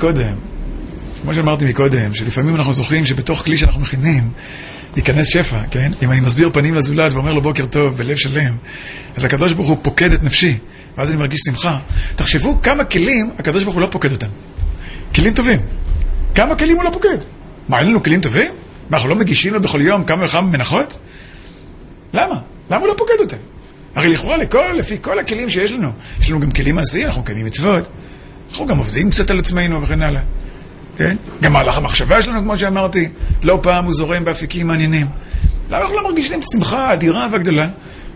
מקודם, שלפעמים אנחנו זוכרים שבתוך כלי שאנחנו מכינים, ייכנס שפע, כן? אם אני מסביר פנים לזולת ואומר לו בוקר טוב, בלב שלם, אז הקדוש ברוך הוא פוקד את נפשי, ואז אני מרגיש שמחה. תחשבו כמה כלים הקדוש ברוך הוא לא פוקד אותם. כלים טובים. כמה כלים הוא לא פוקד? מה, אין לנו כלים טובים? מה, אנחנו לא מגישים לו בכל יום כמה וכמה מנחות? למה? למה הוא לא פוקד אותם? הרי לכאורה לפי כל הכלים שיש לנו, יש לנו גם כלים מעשיים, אנחנו מקיימים מצוות. אנחנו גם עובדים קצת על עצמנו וכן הלאה. כן? גם מהלך המחשבה שלנו, כמו שאמרתי, לא פעם הוא זורם באפיקים מעניינים. למה אנחנו לא מרגישים שמחה אדירה והגדולה?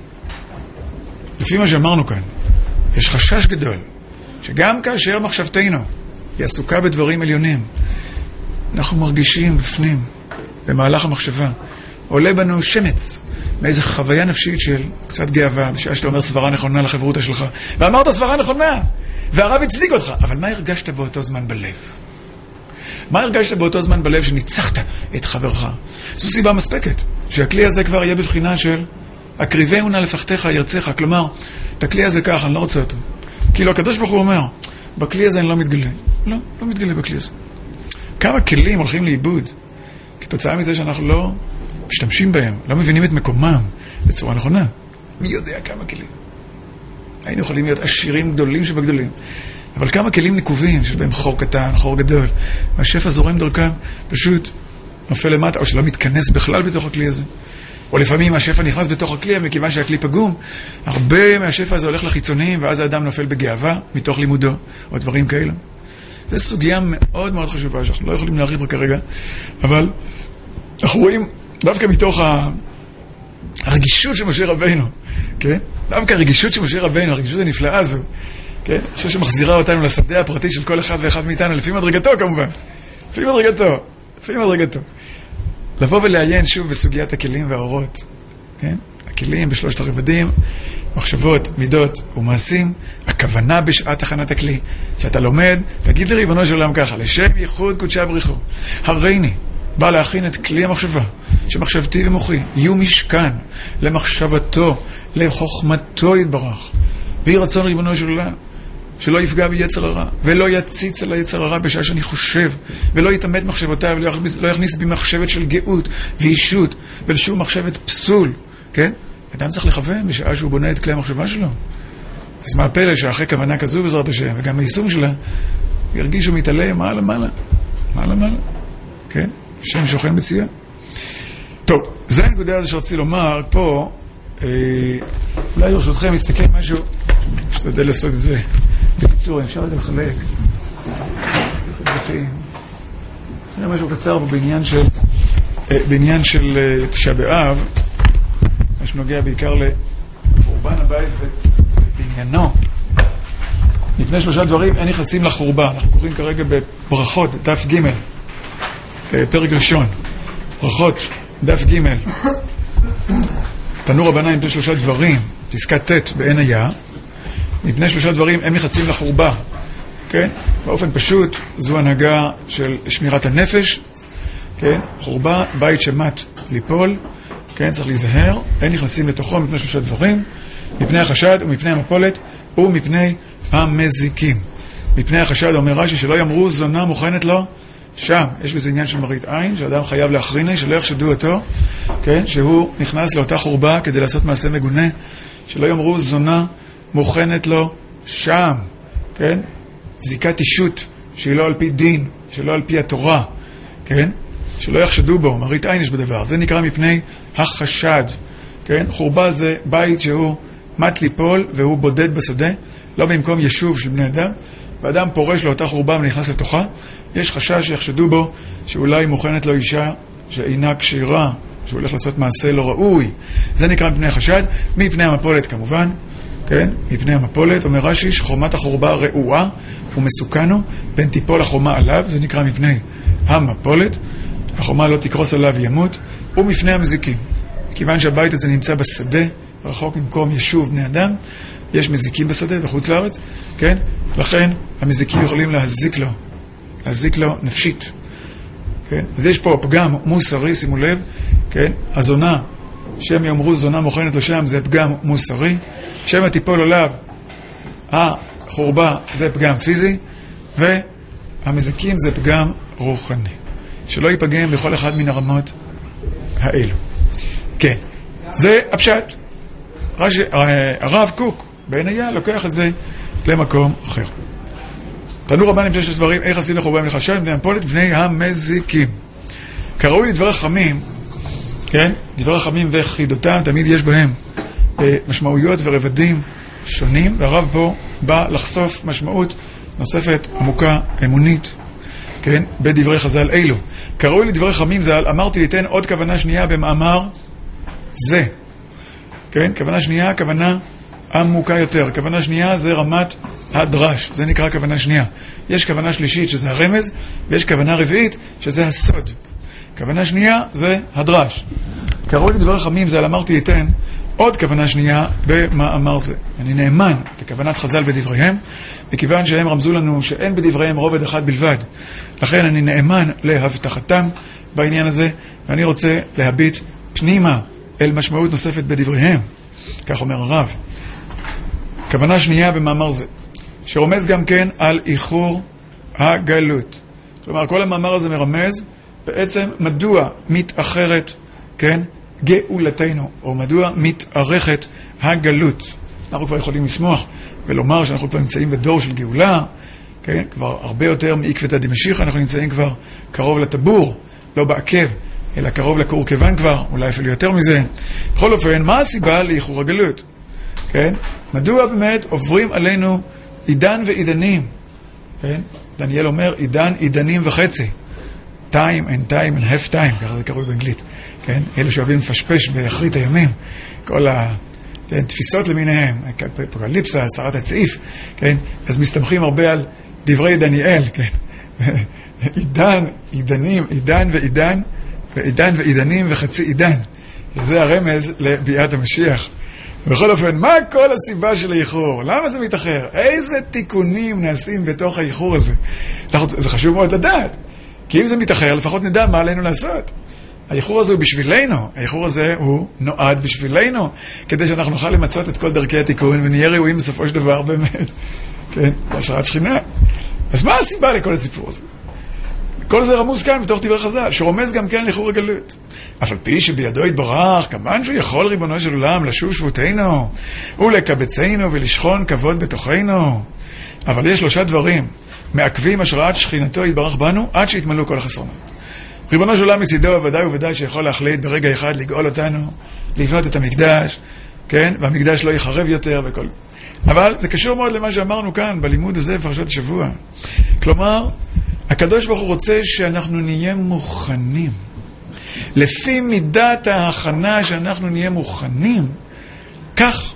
לפי מה שאמרנו כאן, יש חשש גדול, שגם כאשר מחשבתנו היא עסוקה בדברים עליונים, אנחנו מרגישים בפנים, במהלך המחשבה, עולה בנו שמץ, מאיזו חוויה נפשית של קצת גאווה, בשעה שאתה אומר סברה נכונה לחברותה שלך, ואמרת סברה נכונה, והרב הצדיק אותך, אבל מה הרגשת באותו זמן בלב? מה הרגשת באותו זמן בלב שניצחת את חברך? זו סיבה מספקת, שהכלי הזה כבר יהיה בבחינה של הקריבנו נא לפחתך ירצך, כלומר, את הכלי הזה ככה, אני לא רוצה אותו. כאילו הקדוש ברוך הוא אומר, בכלי הזה אני לא מתגלה. לא מתגלה בכלי הזה. כמה כלים הולכים לאיבוד, כתוצאה מזה שאנחנו לא משתמשים בהם, לא מבינים את מקומם בצורה נכונה. מי יודע כמה כלים? היינו יכולים להיות עשירים גדולים שבגדולים. אבל כמה כלים נקובים, שיש בהם חור קטן, חור גדול, והשפע זורם דרכם, פשוט נופל למטה, או שלא מתכנס בכלל בתוך הכלי הזה. או לפעמים השפע נכנס בתוך הכלי, מכיוון שהכלי פגום, הרבה מהשפע הזה הולך לחיצוניים, ואז האדם נופל בגאווה מתוך לימודו, או דברים כאלה. זו סוגיה מאוד מאוד חשובה, שאנחנו לא יכולים להרחיב כרגע, אבל אנחנו רואים דווקא מתוך הרגישות של משה רבנו, כן? דווקא הרגישות של משה רבנו, הרגישות הנפלאה הזו, כן? אני חושב שמחזירה אותנו לשדה הפרטי של כל אחד ואחד מאיתנו, לפי מדרגתו כמובן. לפי מדרגתו. לבוא ולעיין שוב בסוגיית הכלים והאורות. כן? הכלים בשלושת הרבדים, מחשבות, מידות ומעשים, הכוונה בשעת הכנת הכלי. שאתה לומד, תגיד לריבונו של עולם ככה, לשם ייחוד קודשי בריחו. הריני, בא להכין את כלי המחשבה, שמחשבתי ומוחי יהיו משכן למחשבתו, לחוכמתו יתברך. ויהי רצון ריבונו של עולם, שלא יפגע ביצר הרע, ולא יציץ על היצר הרע בשעה שאני חושב, ולא יתאמת מחשבותיו, ולא יכניס בי מחשבת של גאות ואישות, ולשום מחשבת פסול, כן? אדם צריך לכוון בשעה שהוא בונה את כלי המחשבה שלו. אז מה הפלא שאחרי כוונה כזו בעזרת השם, וגם היישום שלה, ירגישו מתעלה מעלה, כן? השם שוכן בציון. טוב, זה הנקודה הזו שרציתי לומר, פה, אולי ברשותכם מסתכל משהו, שתדע לעשות את זה. בקיצור, אפשר את לחלק. זה משהו קצר פה בעניין של תשעה באב, מה שנוגע בעיקר לחורבן הבית ובעניינו. לפני 3 דברים, אין נכנסים לחורבן. אנחנו קוראים כרגע בברכות, דף ג', פרק ראשון. ברכות, דף ג'. תנו רבנן מפני 3 דברים, פסקה ט' בעין היה, מפני 3 דברים הם נכנסים לחורבה, כן? באופן פשוט, זו הנהגה של שמירת הנפש, כן? חורבה, בית שמט ליפול, כן? צריך להיזהר, הם נכנסים לתוכו מפני 3 דברים, מפני החשד ומפני המפולת ומפני המזיקים. מפני החשד אומר רש"י שלא יאמרו זונה מוכנת לו שם. יש בזה עניין של מראית עין, שאדם חייב להכריני, שלא יחשדו אותו, כן? שהוא נכנס לאותה חורבה כדי לעשות מעשה מגונה, שלא יאמרו זונה מוכנת לו שם, כן? זיקת אישות שהיא לא על פי דין, שלא על פי התורה, כן? שלא יחשדו בו, מראית עין יש בדבר. זה נקרא מפני החשד, כן? חורבה זה בית שהוא מת ליפול והוא בודד בשדה, לא במקום יישוב של בני אדם, ואדם פורש לאותה חורבה ונכנס לתוכה, יש חשש שיחשדו בו שאולי מוכנת לו אישה שאינה כשירה, שהוא הולך לעשות מעשה לא ראוי. זה נקרא מפני החשד, מפני המפולת כמובן, כן? מפני המפולת, אומר רש"י, שחומת החורבה רעועה ומסוכנו, פן תיפול החומה עליו, זה נקרא מפני המפולת, החומה לא תקרוס עליו ימות, ומפני המזיקים. כיוון שהבית הזה נמצא בשדה, רחוק ממקום יישוב בני אדם, יש מזיקים בשדה בחוץ לארץ, כן? לכן המזיקים יכולים להזיק לו נפשית. כן? אז יש פה פגם מוסרי, שימו לב, כן? הזונה, שם יאמרו זונה מוכנת לו שם, זה פגם מוסרי. שם תיפול עליו, החורבה זה פגם פיזי, והמזיקים זה פגם רוחני. שלא ייפגם בכל אחד מן הרמות האלו. כן, זה הפשט. הרב קוק בעין היה לוקח את זה למקום אחר. תנו רבנן מפני 3 דברים, איך עשים לחורבה מפני החשד, מפני המפולת, מפני המזיקים. כראוי לדברי חכמים, כן? דברי חכמים וחידותם, תמיד יש בהם משמעויות ורבדים שונים, והרב פה בא לחשוף משמעות נוספת עמוקה, אמונית, כן? בדברי חז"ל אלו. כראוי לדברי חכמים ז"ל, אמרתי ליתן עוד כוונה שנייה במאמר זה. כן? כוונה שנייה, כוונה עמוקה יותר. כוונה שנייה זה רמת הדרש, זה נקרא כוונה שנייה. יש כוונה שלישית שזה הרמז, ויש כוונה רביעית שזה הסוד. כוונה שנייה זה הדרש. כראוי לדברי חכמים ז"ל, אמרתי ליתן עוד כוונה שנייה במאמר זה. אני נאמן לכוונת חז"ל בדבריהם, מכיוון שהם רמזו לנו שאין בדבריהם רובד אחד בלבד. לכן אני נאמן להבטחתם בעניין הזה, ואני רוצה להביט פנימה אל משמעות נוספת בדבריהם. כך אומר הרב. כוונה שנייה במאמר זה, שרומז גם כן על איחור הגלות. כלומר, כל המאמר הזה מרמז בעצם מדוע מתאחרת, כן, גאולתנו, או מדוע מתארכת הגלות. אנחנו כבר יכולים לשמוח ולומר שאנחנו כבר נמצאים בדור של גאולה, כן, כבר הרבה יותר מעקבתא דמשיחא, אנחנו נמצאים כבר קרוב לטבור, לא בעקב, אלא קרוב לקורקבן כבר, אולי אפילו יותר מזה. בכל אופן, מה הסיבה לאיחור הגלות? כן? מדוע באמת עוברים עלינו עידן ועידנים? כן? דניאל אומר, עידן, עידנים וחצי. time and time and half time, ככה זה קרוי באנגלית. כן? אלו שאוהבים לפשפש באחרית הימים. כל התפיסות למיניהם, אפוקליפסה, הצהרת הצעיף, כן? אז מסתמכים הרבה על דברי דניאל, כן? עידן, עידנים, עידן ועידן, ועידן ועידנים וחצי עידן. וזה הרמז לביאת המשיח. בכל אופן, מה כל הסיבה של האיחור? למה זה מתאחר? איזה תיקונים נעשים בתוך האיחור הזה? זה חשוב מאוד לדעת. כי אם זה מתאחר, לפחות נדע מה עלינו לעשות. האיחור הזה הוא בשבילנו. האיחור הזה הוא נועד בשבילנו, כדי שאנחנו נוכל למצות את כל דרכי התיקון, ונהיה ראויים בסופו של דבר באמת. כן, בהשראת שכינה. אז מה הסיבה לכל הסיפור הזה? כל זה רמוז כאן בתוך דברי חז"ל, שרומז גם כן לאיחור הגלות. אף על פי שבידו יתברך, כמובן שהוא יכול ריבונו של עולם לשוב שבותנו, ולקבצנו ולשכון כבוד בתוכנו. אבל יש 3 דברים, מעכבים השראת שכינתו יתברך בנו, עד שיתמלאו כל החסרונות. ריבונו של עולם מצידו ודאי וודאי שיכול להחליט ברגע אחד לגאול אותנו, לבנות את המקדש, כן? והמקדש לא יחרב יותר וכל. אבל זה קשור מאוד למה שאמרנו כאן, בלימוד הזה בפרשת השבוע. כלומר, הקדוש ברוך הוא רוצה שאנחנו נהיה מוכנים. לפי מידת ההכנה שאנחנו נהיה מוכנים, כך,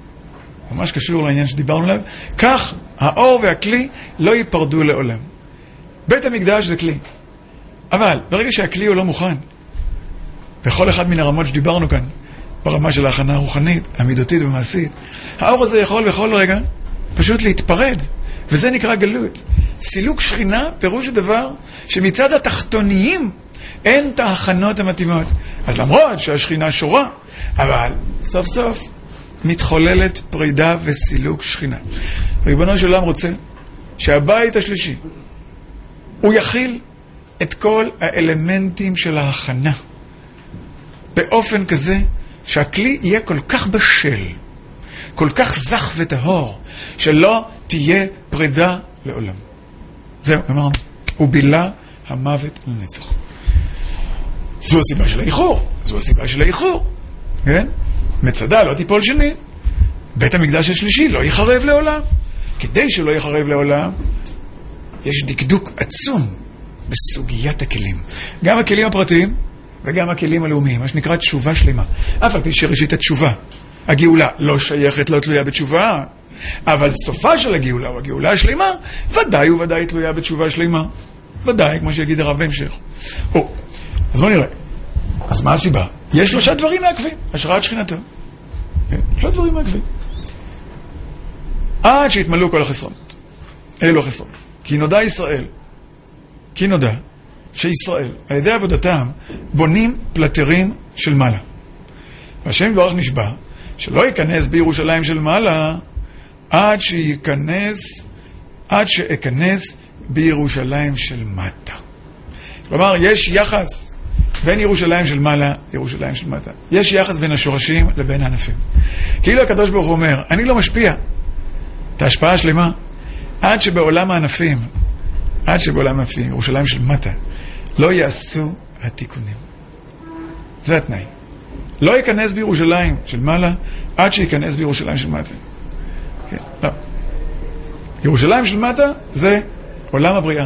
ממש קשור לעניין שדיברנו עליו, כך האור והכלי לא ייפרדו לעולם. בית המקדש זה כלי. אבל ברגע שהכלי הוא לא מוכן, בכל אחד מן הרמות שדיברנו כאן, ברמה של ההכנה הרוחנית, המידותית ומעשית, האור הזה יכול בכל רגע פשוט להתפרד, וזה נקרא גלות. סילוק שכינה פירוש הדבר שמצד התחתוניים אין את ההכנות המתאימות. אז למרות שהשכינה שורה, אבל סוף סוף מתחוללת פרידה וסילוק שכינה. ריבונו של עולם רוצה שהבית השלישי הוא יכיל את כל האלמנטים של ההכנה באופן כזה שהכלי יהיה כל כך בשל, כל כך זך וטהור, שלא תהיה פרידה לעולם. זהו, אמרנו, הוא בילה המוות לנצח. זו הסיבה של האיחור, זו הסיבה של האיחור, כן? מצדה לא תיפול שני, בית המקדש השלישי לא יחרב לעולם. כדי שלא יחרב לעולם, יש דקדוק עצום בסוגיית הכלים. גם הכלים הפרטיים וגם הכלים הלאומיים, מה שנקרא תשובה שלמה. אף על פי שראשית התשובה, הגאולה לא שייכת, לא תלויה בתשובה, אבל סופה של הגאולה או הגאולה השלמה, ודאי וודאי תלויה בתשובה שלמה. ודאי, כמו שיגיד הרב בהמשך. אז בוא נראה. אז מה הסיבה? יש 3 דברים מעכבים. השראת שכינתו. 3 דברים מעכבים. עד שהתמלאו כל החסרונות. אלו החסרונות. כי נודע ישראל. כי נודע שישראל, על ידי עבודתם, בונים פלטרים של מעלה. והשם יתברך נשבע שלא ייכנס בירושלים של מעלה עד שאכנס בירושלים של מטה. כלומר, יש יחס בין ירושלים של מעלה לירושלים של מטה. יש יחס בין השורשים לבין הענפים. כאילו הקדוש ברוך הוא אומר, אני לא משפיע את ההשפעה השלמה עד שבעולם הענפים, ירושלים של מטה, לא יעשו התיקונים. זה התנאי. לא ייכנס בירושלים של מעלה עד שיכנס בירושלים של מטה. כן, לא. ירושלים של מטה זה עולם הבריאה.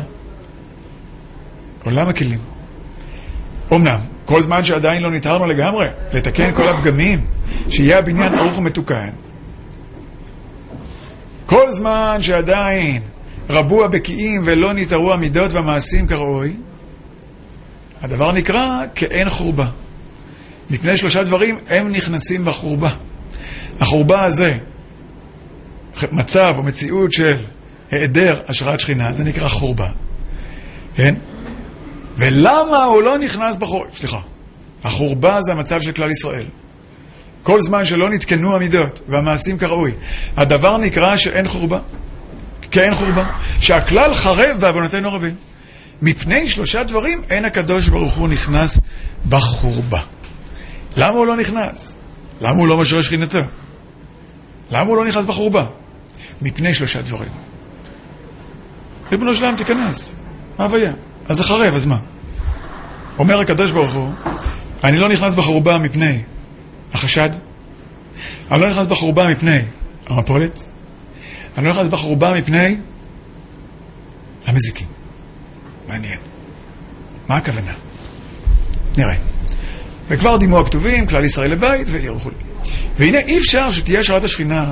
עולם הכלים. אמנם, כל זמן שעדיין לא ניתרנו לגמרי לתקן כל הפגמים, שיהיה הבניין ערוך ומתוקן, כל זמן שעדיין רבו הבקיעים ולא ניתרו המידות והמעשים כראוי, הדבר נקרא כאין חורבה. מפני 3 דברים הם נכנסים בחורבה. החורבה הזה, מצב או מציאות של היעדר השראת שכינה, זה נקרא חורבה. כן? ולמה הוא לא נכנס בחורבה? סליחה. החורבה זה המצב של כלל ישראל. כל זמן שלא נתקנו המידות והמעשים כראוי, הדבר נקרא שאין חורבה. כאין חורבה. שהכלל חרב בעוונותינו רבים. מפני 3 דברים אין הקדוש ברוך הוא נכנס בחורבה. למה הוא לא נכנס? למה הוא לא משרה שכינתו? למה הוא לא נכנס בחורבה? מפני 3 דברים. ריבונו של עולם תיכנס. מה הבעיה? אז זה חרב, אז מה? אומר הקדוש ברוך הוא, אני לא נכנס בחורבה מפני החשד, אני לא נכנס בחורבה מפני המפולת, אני לא נכנס בחורבה מפני המזיקים. מעניין. מה הכוונה? נראה. וכבר דימו הכתובים, כלל ישראל לבית ועיר וכו'. והנה אי אפשר שתהיה השראת השכינה,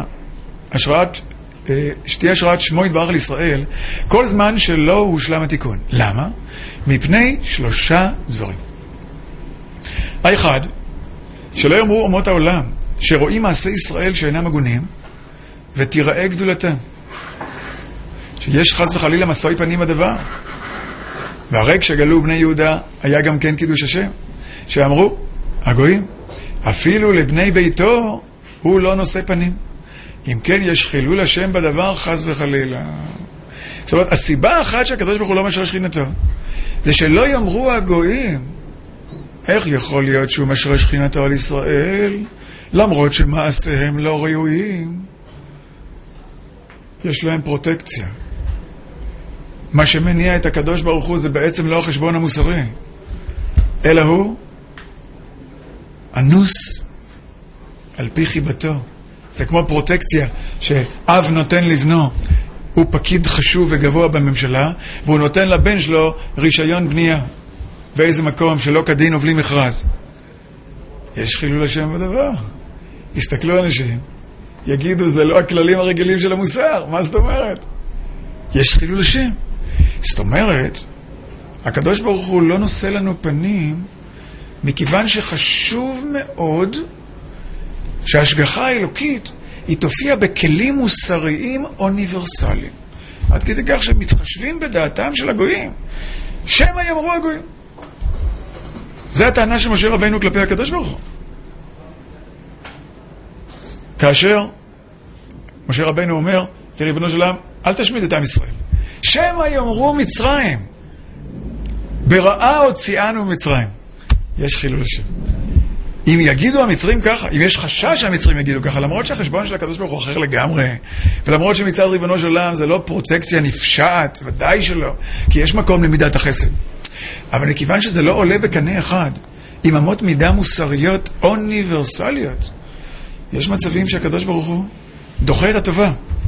שתהיה השראת שמו יתברך לישראל, כל זמן שלא הושלם התיקון. למה? מפני 3 דברים. האחד, שלא יאמרו אומות העולם, שרואים מעשי ישראל שאינם הגונים, ותיראה גדולתם. שיש חס וחלילה משואי פנים הדבר. והרי כשגלו בני יהודה, היה גם כן קידוש השם. שאמרו, הגויים, אפילו לבני ביתו, הוא לא נושא פנים. אם כן, יש חילול השם בדבר חס וחלילה. זאת אומרת, הסיבה האחת שהקדוש ברוך הוא לא משרה שכינתו, זה שלא יאמרו הגויים, איך יכול להיות שהוא משרה שכינתו על ישראל, למרות שמעשיהם לא ראויים? יש להם פרוטקציה. מה שמניע את הקדוש ברוך הוא זה בעצם לא החשבון המוסרי, אלא הוא אנוס על פי חיבתו. זה כמו פרוטקציה שאב נותן לבנו. הוא פקיד חשוב וגבוה בממשלה, והוא נותן לבן שלו רישיון בנייה באיזה מקום שלא כדין ובלי מכרז. יש חילול השם בדבר. יסתכלו אנשים, יגידו, זה לא הכללים הרגילים של המוסר. מה זאת אומרת? יש חילול השם. זאת אומרת, הקדוש ברוך הוא לא נושא לנו פנים, מכיוון שחשוב מאוד שההשגחה האלוקית היא תופיע בכלים מוסריים אוניברסליים. עד כדי כך שמתחשבים בדעתם של הגויים. שמא יאמרו הגויים. זו הטענה של משה רבינו כלפי הקדוש ברוך הוא. כאשר משה רבינו אומר, תראי ריבונו של עולם, אל תשמיד את עם ישראל. שמא יאמרו מצרים, ברעה הוציאנו ממצרים. יש חילול השם. אם יגידו המצרים ככה, אם יש חשש שהמצרים יגידו ככה, למרות שהחשבון של הקדוש ברוך הוא אחר לגמרי, ולמרות שמצד ריבונו של עולם זה לא פרוטקציה נפשעת, ודאי שלא, כי יש מקום למידת החסד. אבל מכיוון שזה לא עולה בקנה אחד, עם אמות מידה מוסריות אוניברסליות, יש מצבים שהקדוש ברוך הוא דוחה את הטובה,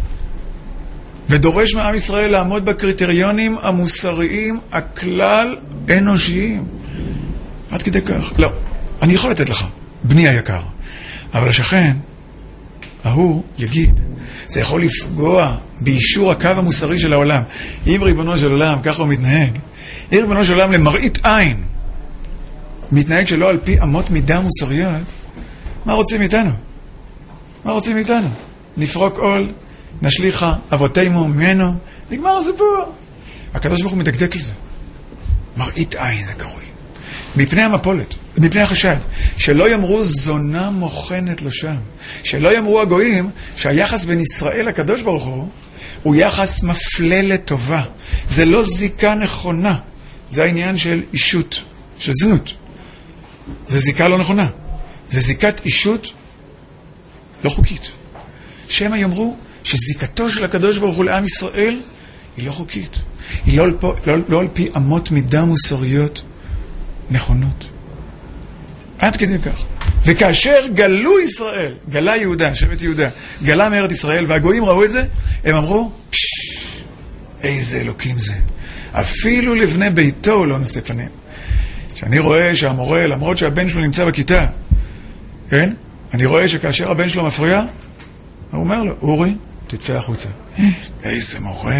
ודורש מעם ישראל לעמוד בקריטריונים המוסריים הכלל אנושיים. עד כדי כך. לא, אני יכול לתת לך, בני היקר, אבל השכן, ההוא יגיד, זה יכול לפגוע באישור הקו המוסרי של העולם. אם ריבונו של עולם, ככה הוא מתנהג, אם ריבונו של עולם למראית עין, מתנהג שלא על פי אמות מידה מוסריות, מה רוצים איתנו? מה רוצים איתנו? נפרוק עול, נשליחה אבותינו ממנו, נגמר הסיפור. הקדוש ברוך הוא מדקדק לזה. מראית עין זה קרוי. מפני המפולת, מפני החשד, שלא יאמרו זונה מוכנת לו שם. שלא יאמרו הגויים שהיחס בין ישראל לקדוש ברוך הוא יחס מפלה לטובה. זה לא זיקה נכונה. זה העניין של אישות, של זנות. זה זיקה לא נכונה. זה זיקת אישות לא חוקית. שמא יאמרו שזיקתו של הקדוש ברוך הוא לעם ישראל היא לא חוקית. היא לא על פי אמות מידה מוסריות נכונות. עד כדי כך. וכאשר גלו ישראל, גלה יהודה, שבט יהודה, גלה מארץ ישראל, והגויים ראו את זה, הם אמרו, איזה אלוקים זה. אפילו לבני ביתו לא נשא פנים. שאני רואה שהמורה, למרות שהבן שלו נמצא בכיתה, כן? אני רואה שכאשר הבן שלו מפריע, הוא אומר לו, אורי, תצא החוצה. איזה מורה.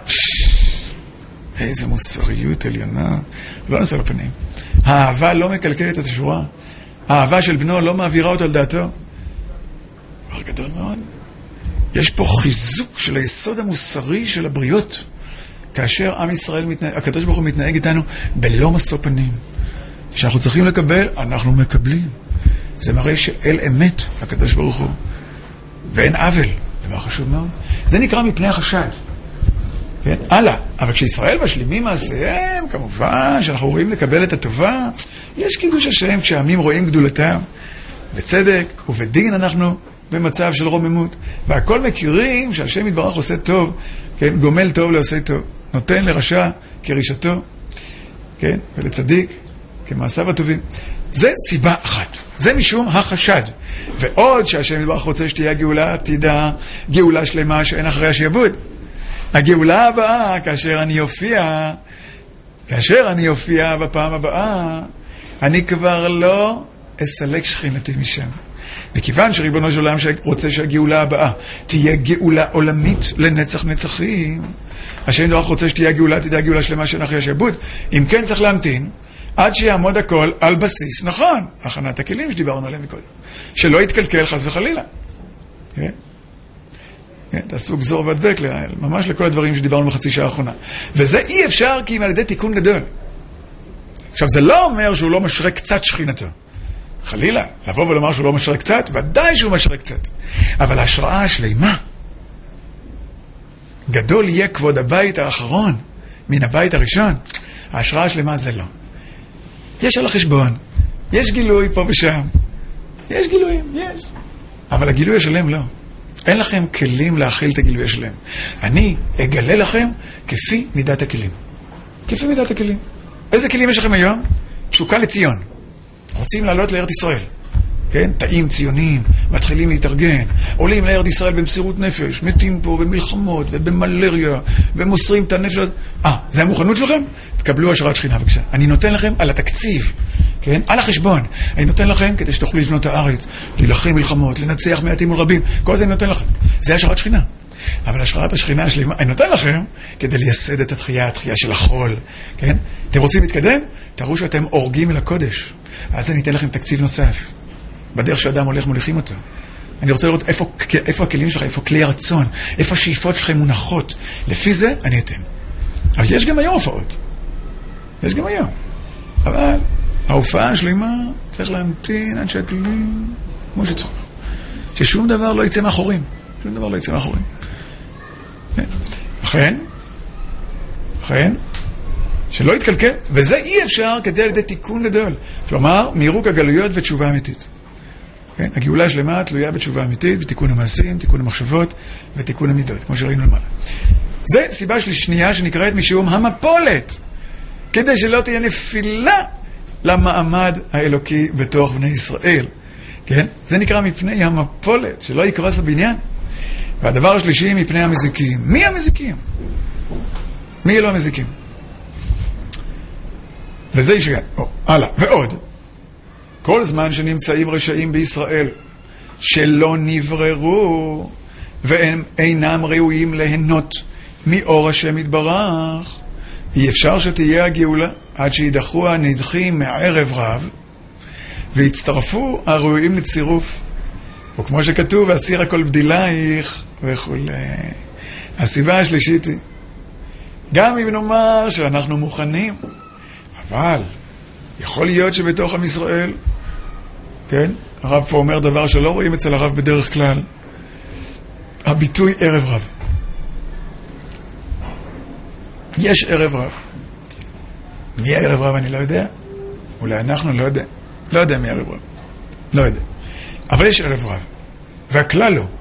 איזה מוסריות עליונה. לא נשא לפנים. האהבה לא מקלקלת את השורה. האהבה של בנו לא מעבירה אותו על דעתו. דבר גדול מאוד. יש פה חיזוק של היסוד המוסרי של הבריות. כאשר עם ישראל מתנהג, הקדוש ברוך הוא מתנהג איתנו בלא משוא פנים. כשאנחנו צריכים לקבל, אנחנו מקבלים. זה מראה שאל אמת הקדוש ברוך הוא. ואין עוול. דבר חשוב מאוד. זה נקרא מפני החשד. כן? הלאה. אבל כשישראל משלימים מעשיהם, כמובן שאנחנו רואים לקבל את הטובה, יש קידוש השם כשהעמים רואים גדולתם. בצדק ובדין אנחנו במצב של רוממות. והכל מכירים שהשם יתברך עושה טוב, כן? גומל טוב לעושה טוב. נותן לרשע כרישתו, כן? ולצדיק כמעשיו הטובים. זה סיבה אחת. זה משום החשד. ועוד שהשם יתברך רוצה שתהיה גאולה עתידה, גאולה שלמה שאין אחריה שיעבוד. הגאולה הבאה, כאשר אני אופיע בפעם הבאה, אני כבר לא אסלק שכינתי משם. מכיוון שריבונו של עולם רוצה שהגאולה הבאה תהיה גאולה עולמית לנצח נצחים, השם יתברך רוצה שתהיה גאולה עתידה, גאולה שלמה שאין אחריה שיעבוד. אם כן צריך להמתין עד שיעמוד הכל על בסיס נכון, הכנת הכלים שדיברנו עליהם מקודם, שלא יתקלקל חס וחלילה. כן? כן, תעשו גזור והדבק ממש לכל הדברים שדיברנו בחצי שעה האחרונה. וזה אי אפשר כי אם על ידי תיקון גדול. עכשיו זה לא אומר שהוא לא משרה קצת שכינתו. חלילה, לבוא ולומר שהוא לא משרה קצת, ודאי שהוא משרה קצת. אבל ההשראה השלימה, גדול יהיה כבוד הבית האחרון מן הבית הראשון. ההשראה השלימה זה לא. יש על החשבון, יש גילוי פה ושם. יש גילויים, יש. אבל הגילוי השלם לא. אין לכם כלים להכיל את הגילוי השלם. אני אגלה לכם כפי מידת הכלים. כפי מידת הכלים. איזה כלים יש לכם היום? תשוקה לציון. רוצים לעלות לארץ ישראל. כן? תאים ציונים, מתחילים להתארגן, עולים לארץ ישראל במסירות נפש, מתים פה במלחמות ובמלריה, ומוסרים את הנפש. זה המוכנות שלכם? תקבלו השראת שכינה בבקשה. אני נותן לכם על התקציב, כן? על החשבון. אני נותן לכם כדי שתוכלו לבנות הארץ, להילחם מלחמות, לנצח מעטים מול רבים. כל זה אני נותן לכם. זה השראת שכינה. אבל השראת השכינה השלימה, אני נותן לכם כדי לייסד את התחייה של החול, כן? אתם רוצים להתקדם? תראו שאתם אורגים אל הקודש. אז אני אתן לכם תקציב נוסף. בדרך שאדם הולך מוליכים אותו. אני רוצה לראות איפה הכלים שלך, איפה כלי הרצון, איפה השאיפות שלכם מונחות. לפי זה אני אתן. אבל יש גם היום הופעות. יש גם היום. אבל ההופעה השלימה צריך להמתין עד שהכלים כמו שצריך. ששום דבר לא יצא מאחורים. שום דבר לא יצא מאחורים. אכן, שלא יתקלקל, וזה אי אפשר כדי על ידי תיקון גדול. כלומר, מירוק הגלויות ותשובה אמיתית. כן? הגאולה השלמה תלויה בתשובה אמיתית, בתיקון המעשים, תיקון המחשבות ותיקון המידות, כמו שראינו למעלה. זה סיבה שנייה שנקראת משום המפולת, כדי שלא תהיה נפילה למעמד האלוקי בתוך בני ישראל. כן? זה נקרא מפני המפולת, שלא יקרוס הבניין. והדבר השלישי מפני המזיקים. מי המזיקים? מי אלו המזיקים? וזה ישגן. הלאה. ועוד. כל זמן שנמצאים רשעים בישראל שלא נבררו והם אינם ראויים ליהנות מאור השם יתברך, אי אפשר שתהיה הגאולה עד שידחו הנדחים מערב רב והצטרפו הראויים לצירוף. וכמו שכתוב, ואסירה כל בדילייך וכו'. הסיבה השלישית היא, גם אם נאמר שאנחנו מוכנים, אבל יכול להיות שבתוך עם ישראל, כן? הרב פה אומר דבר שלא רואים אצל הרב בדרך כלל, הביטוי ערב רב. יש ערב רב. מי ערב רב אני לא יודע. אולי אנחנו לא יודע. לא יודע מי ערב רב. לא יודע. אבל יש ערב רב. והכלל הוא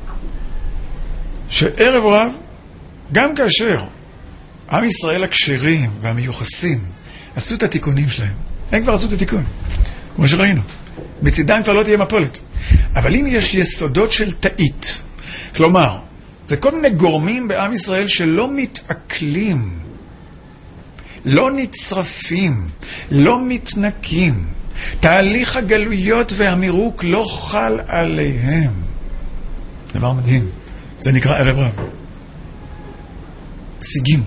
שערב רב, גם כאשר עם ישראל הכשרים והמיוחסים עשו את התיקונים שלהם, הם כבר עשו את התיקון, כמו שראינו. בצדם כבר לא תהיה מפולת. אבל אם יש יסודות של תאית, כלומר, זה כל מיני גורמים בעם ישראל שלא מתעכלים, לא נצרפים, לא מתנקים. תהליך הגלויות והמירוק לא חל עליהם. דבר מדהים. זה נקרא ערב רב. סיגים.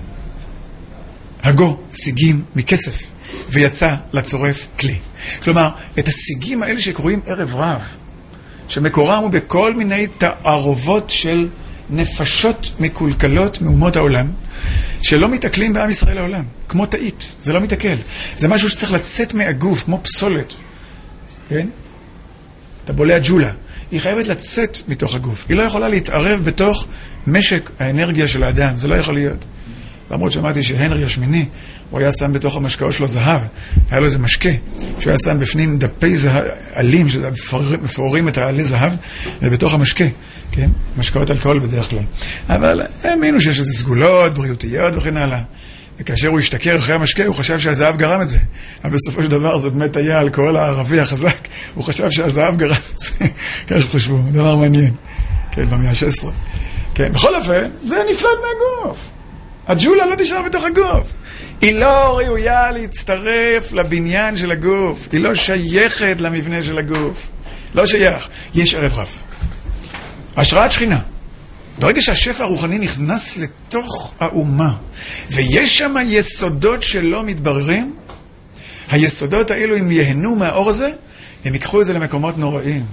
הגו סיגים מכסף, ויצא לצורף כלי. כלומר, את הסיגים האלה שקוראים ערב רב, שמקורם הוא בכל מיני תערובות של נפשות מקולקלות מאומות העולם, שלא מתעכלים בעם ישראל העולם, כמו תאית, זה לא מתעכל. זה משהו שצריך לצאת מהגוף, כמו פסולת. כן? אתה בולע ג'ולה. היא חייבת לצאת מתוך הגוף. היא לא יכולה להתערב בתוך משק האנרגיה של האדם. זה לא יכול להיות. למרות שמעתי שהנרי השמיני, הוא היה שם בתוך המשקאות שלו זהב. היה לו איזה משקה, שהוא היה שם בפנים דפי עלים, שמפוררים את העלי זהב, ובתוך המשקה. כן? משקאות אלכוהול בדרך כלל. אבל האמינו שיש איזה סגולות, בריאותיות וכן הלאה. וכאשר הוא השתכר אחרי המשקה, הוא חשב שהזהב גרם את זה. אבל בסופו של דבר זה באמת היה אלכוהול הערבי החזק. הוא חשב שהזהב גרם את זה. כך חושבו, דבר מעניין. כן, במאה ה-16. כן, בכל אופן, זה נפלט מהגוף. הג'ולה לא תשאר בתוך הגוף. היא לא ראויה להצטרף לבניין של הגוף. היא לא שייכת למבנה של הגוף. לא שייך. יש ערב רב. השראת שכינה. ברגע שהשפע הרוחני נכנס לתוך האומה, ויש שם יסודות שלא מתבררים, היסודות האלו, אם יהנו מהאור הזה, הם ייקחו את זה למקומות נוראים.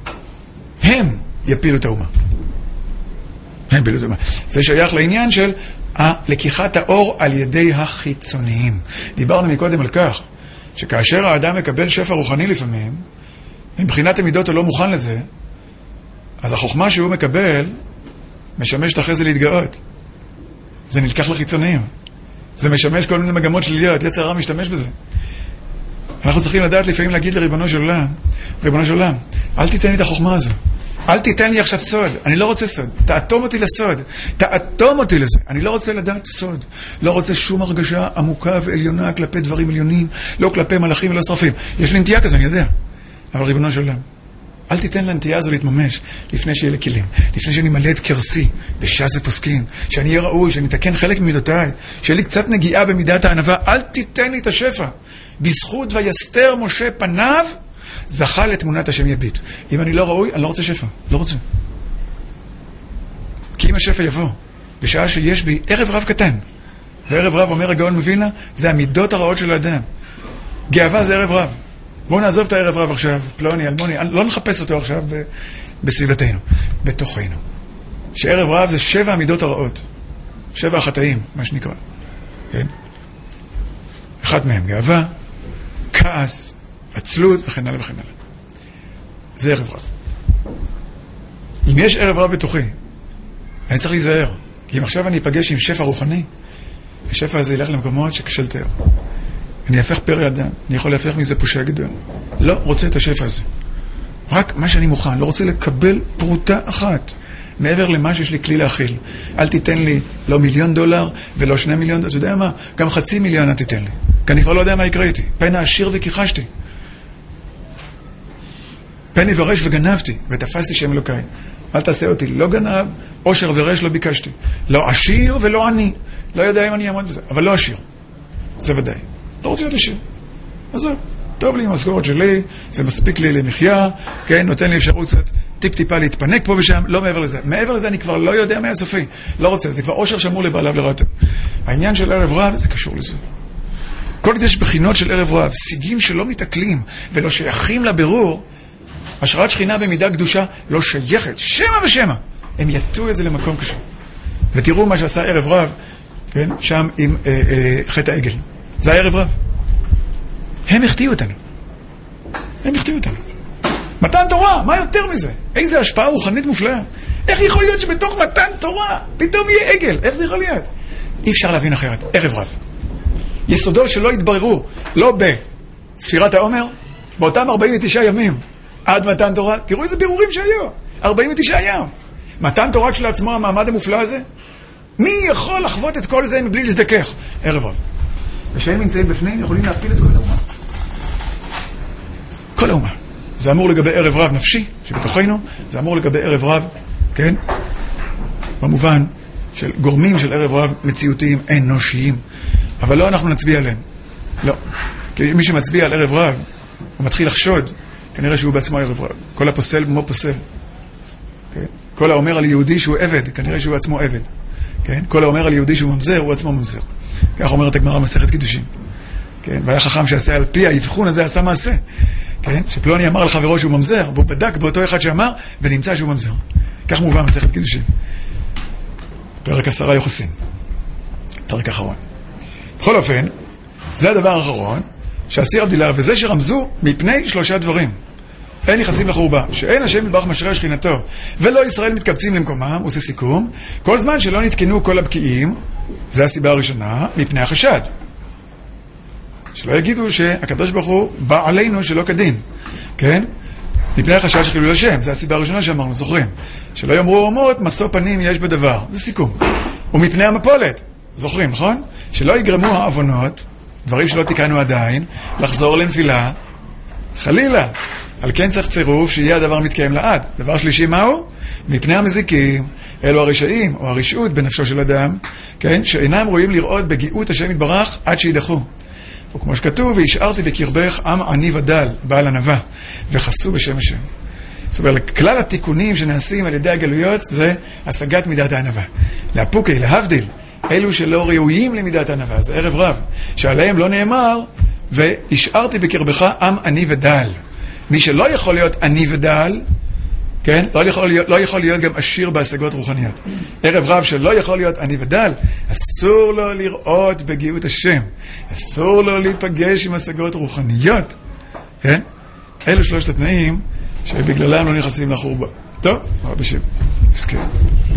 הם יפילו את האומה. הם יפילו את האומה. זה שייך לעניין של לקיחת האור על ידי החיצוניים. דיברנו מקודם על כך, שכאשר האדם מקבל שפע רוחני לפעמים, מבחינת המידות הוא לא מוכן לזה, אז החוכמה שהוא מקבל, משמש אחרי זה להתגאות. זה נלקח לחיצוניים. זה משמש כל מיני מגמות שליליות. יצר הרע משתמש בזה. אנחנו צריכים לדעת לפעמים להגיד לריבונו של עולם, ריבונו של עולם, אל תיתן לי את החוכמה הזו. אל תיתן לי עכשיו סוד. אני לא רוצה סוד. תאטום אותי לסוד. תאטום אותי לזה. אני לא רוצה לדעת סוד. לא רוצה שום הרגשה עמוקה ועליונה כלפי דברים עליונים, לא כלפי מלאכים ולא שרפים. יש לי נטייה כזו, אני יודע. אבל ריבונו של עולם, אל תיתן לנטייה הזו להתממש לפני שיהיה לכלים, לפני שאני מלא את קרסי בש"ס ופוסקים, שאני אהיה ראוי, שאני אתקן חלק ממידותיי, שיהיה לי קצת נגיעה במידת הענווה. אל תיתן לי את השפע. בזכות ויסתר משה פניו, זכה לתמונת השם יביט. אם אני לא ראוי, אני לא רוצה שפע. לא רוצה. כי אם השפע יבוא, בשעה שיש בי ערב רב קטן, וערב רב, אומר הגאון מווילנה, זה המידות הרעות של האדם. גאווה זה ערב רב. בואו נעזוב את הערב רב עכשיו, פלוני, אלמוני, לא נחפש אותו עכשיו בסביבתנו, בתוכנו. שערב רב זה 7 המידות הרעות. 7 החטאים, מה שנקרא. כן? אחד מהם, גאווה, כעס, עצלות וכן הלאה וכן הלאה. זה ערב רב. אם יש ערב רב בתוכי, אני צריך להיזהר. כי אם עכשיו אני אפגש עם שפע רוחני, השפע הזה ילך למקומות שקשה לתאר. אני אפך פרא אדם, אני יכול להפך מזה פושע גדול. לא רוצה את השפע הזה. רק מה שאני מוכן, לא רוצה לקבל פרוטה אחת מעבר למה שיש לי כלי להכיל. אל תיתן לי לא $1,000,000 ולא 2,000,000, אתה יודע מה? גם 500,000 אל תיתן לי. כי אני כבר לא יודע מה יקרה איתי. פן העשיר וכיחשתי. פן יברש וגנבתי, ותפסתי שם אלוקיי. אל תעשה אותי לא גנב, עושר ורש לא ביקשתי. לא עשיר ולא עני. לא יודע אם אני אעמוד בזה, אבל לא עשיר. זה ודאי. לא רוצה להיות עשיר. אז זהו. טוב לי עם המשכורת שלי, זה מספיק לי למחיה, כן, נותן לי אפשרות קצת טיפ-טיפה להתפנק פה ושם, לא מעבר לזה. מעבר לזה אני כבר לא יודע מה הסופי. לא רוצה, זה כבר עושר שמור לבעליו לרעתו. העניין של ערב רב, זה קשור לזה. כל עוד יש בחינות של ערב רב, סיגים שלא מתעכלים ולא שייכים לבירור, השראת שכינה במידה קדושה לא שייכת, שמה ושמה. הם יטו את זה למקום קשה. ותראו מה שעשה ערב רב, כן, שם עם חטא העגל. זה היה ערב רב. הם החטיאו אותנו. הם החטיאו אותנו. מתן תורה, מה יותר מזה? איזה השפעה רוחנית מופלאה. איך יכול להיות שבתוך מתן תורה פתאום יהיה עגל? איך זה יכול להיות? אי אפשר להבין אחרת. ערב רב. יסודות שלא התבררו, לא בספירת העומר, באותם 49 ימים עד מתן תורה. תראו איזה בירורים שהיו. 49 יום. מתן תורה כשלעצמו, המעמד המופלא הזה, מי יכול לחוות את כל זה מבלי להזדכך? ערב רב. ושהם נמצאים בפנים יכולים להפיל את כל האומה. כל האומה. זה אמור לגבי ערב רב נפשי שבתוכנו, זה אמור לגבי ערב רב, כן? במובן של גורמים של ערב רב מציאותיים, אנושיים. אבל לא אנחנו נצביע עליהם. לא. כי מי שמצביע על ערב רב, הוא מתחיל לחשוד, כנראה שהוא בעצמו ערב רב. כל הפוסל כמו פוסל. כן? כל האומר על יהודי שהוא עבד, כנראה שהוא עצמו עבד. כן? כל האומר על יהודי שהוא ממזר, הוא עצמו ממזר. כך אומרת הגמרא מסכת קידושין. כן? והיה חכם שעשה על פי האבחון הזה עשה מעשה. כן? שפלוני אמר לחברו שהוא ממזר, והוא בדק באותו אחד שאמר, ונמצא שהוא ממזר. כך מובן מסכת קידושין. פרק 10 יוחסין. פרק אחרון. בכל אופן, זה הדבר האחרון, שהסיר הבדילה, וזה שרמזו מפני 3 דברים. אין נכנסים לחורבה, שאין השם יתברך משרה שכינתו, ולא ישראל מתקבצים למקומם, עושה סיכום, כל זמן שלא נתקנו כל הבקיעים, זה הסיבה הראשונה, מפני החשד. שלא יגידו שהקדוש ברוך הוא בא עלינו שלא כדין, כן? מפני החשד שחילול השם, זה הסיבה הראשונה שאמרנו, זוכרים. שלא יאמרו אומות, משוא פנים יש בדבר, זה סיכום. ומפני המפולת, זוכרים, נכון? שלא יגרמו העוונות, דברים שלא תיקנו עדיין, לחזור לנפילה, חלילה. על כן צריך צירוף שיהיה הדבר מתקיים לעד. דבר שלישי מהו? מפני המזיקים, אלו הרשעים או הרשעות בנפשו של אדם, כן? שאינם רואים לראות בגיאות השם יתברך עד שידחו. וכמו שכתוב, והשארתי בקרבך עם עני ודל, בעל ענווה, וחסו בשם השם. זאת אומרת, כלל התיקונים שנעשים על ידי הגלויות זה השגת מידת הענווה. להפוקי, להבדיל, אלו שלא ראויים למידת הענווה, זה ערב רב, שעליהם לא נאמר, והשארתי בקרבך עם עני ודל. מי שלא יכול להיות עני ודל, כן? לא יכול להיות גם עשיר בהשגות רוחניות. ערב רב שלא יכול להיות עני ודל, אסור לו לראות בגאות השם. אסור לו להיפגש עם השגות רוחניות. כן? אלו 3 התנאים שבגללם לא נכנסים לחורבה. טוב, עוד השם. נזכר.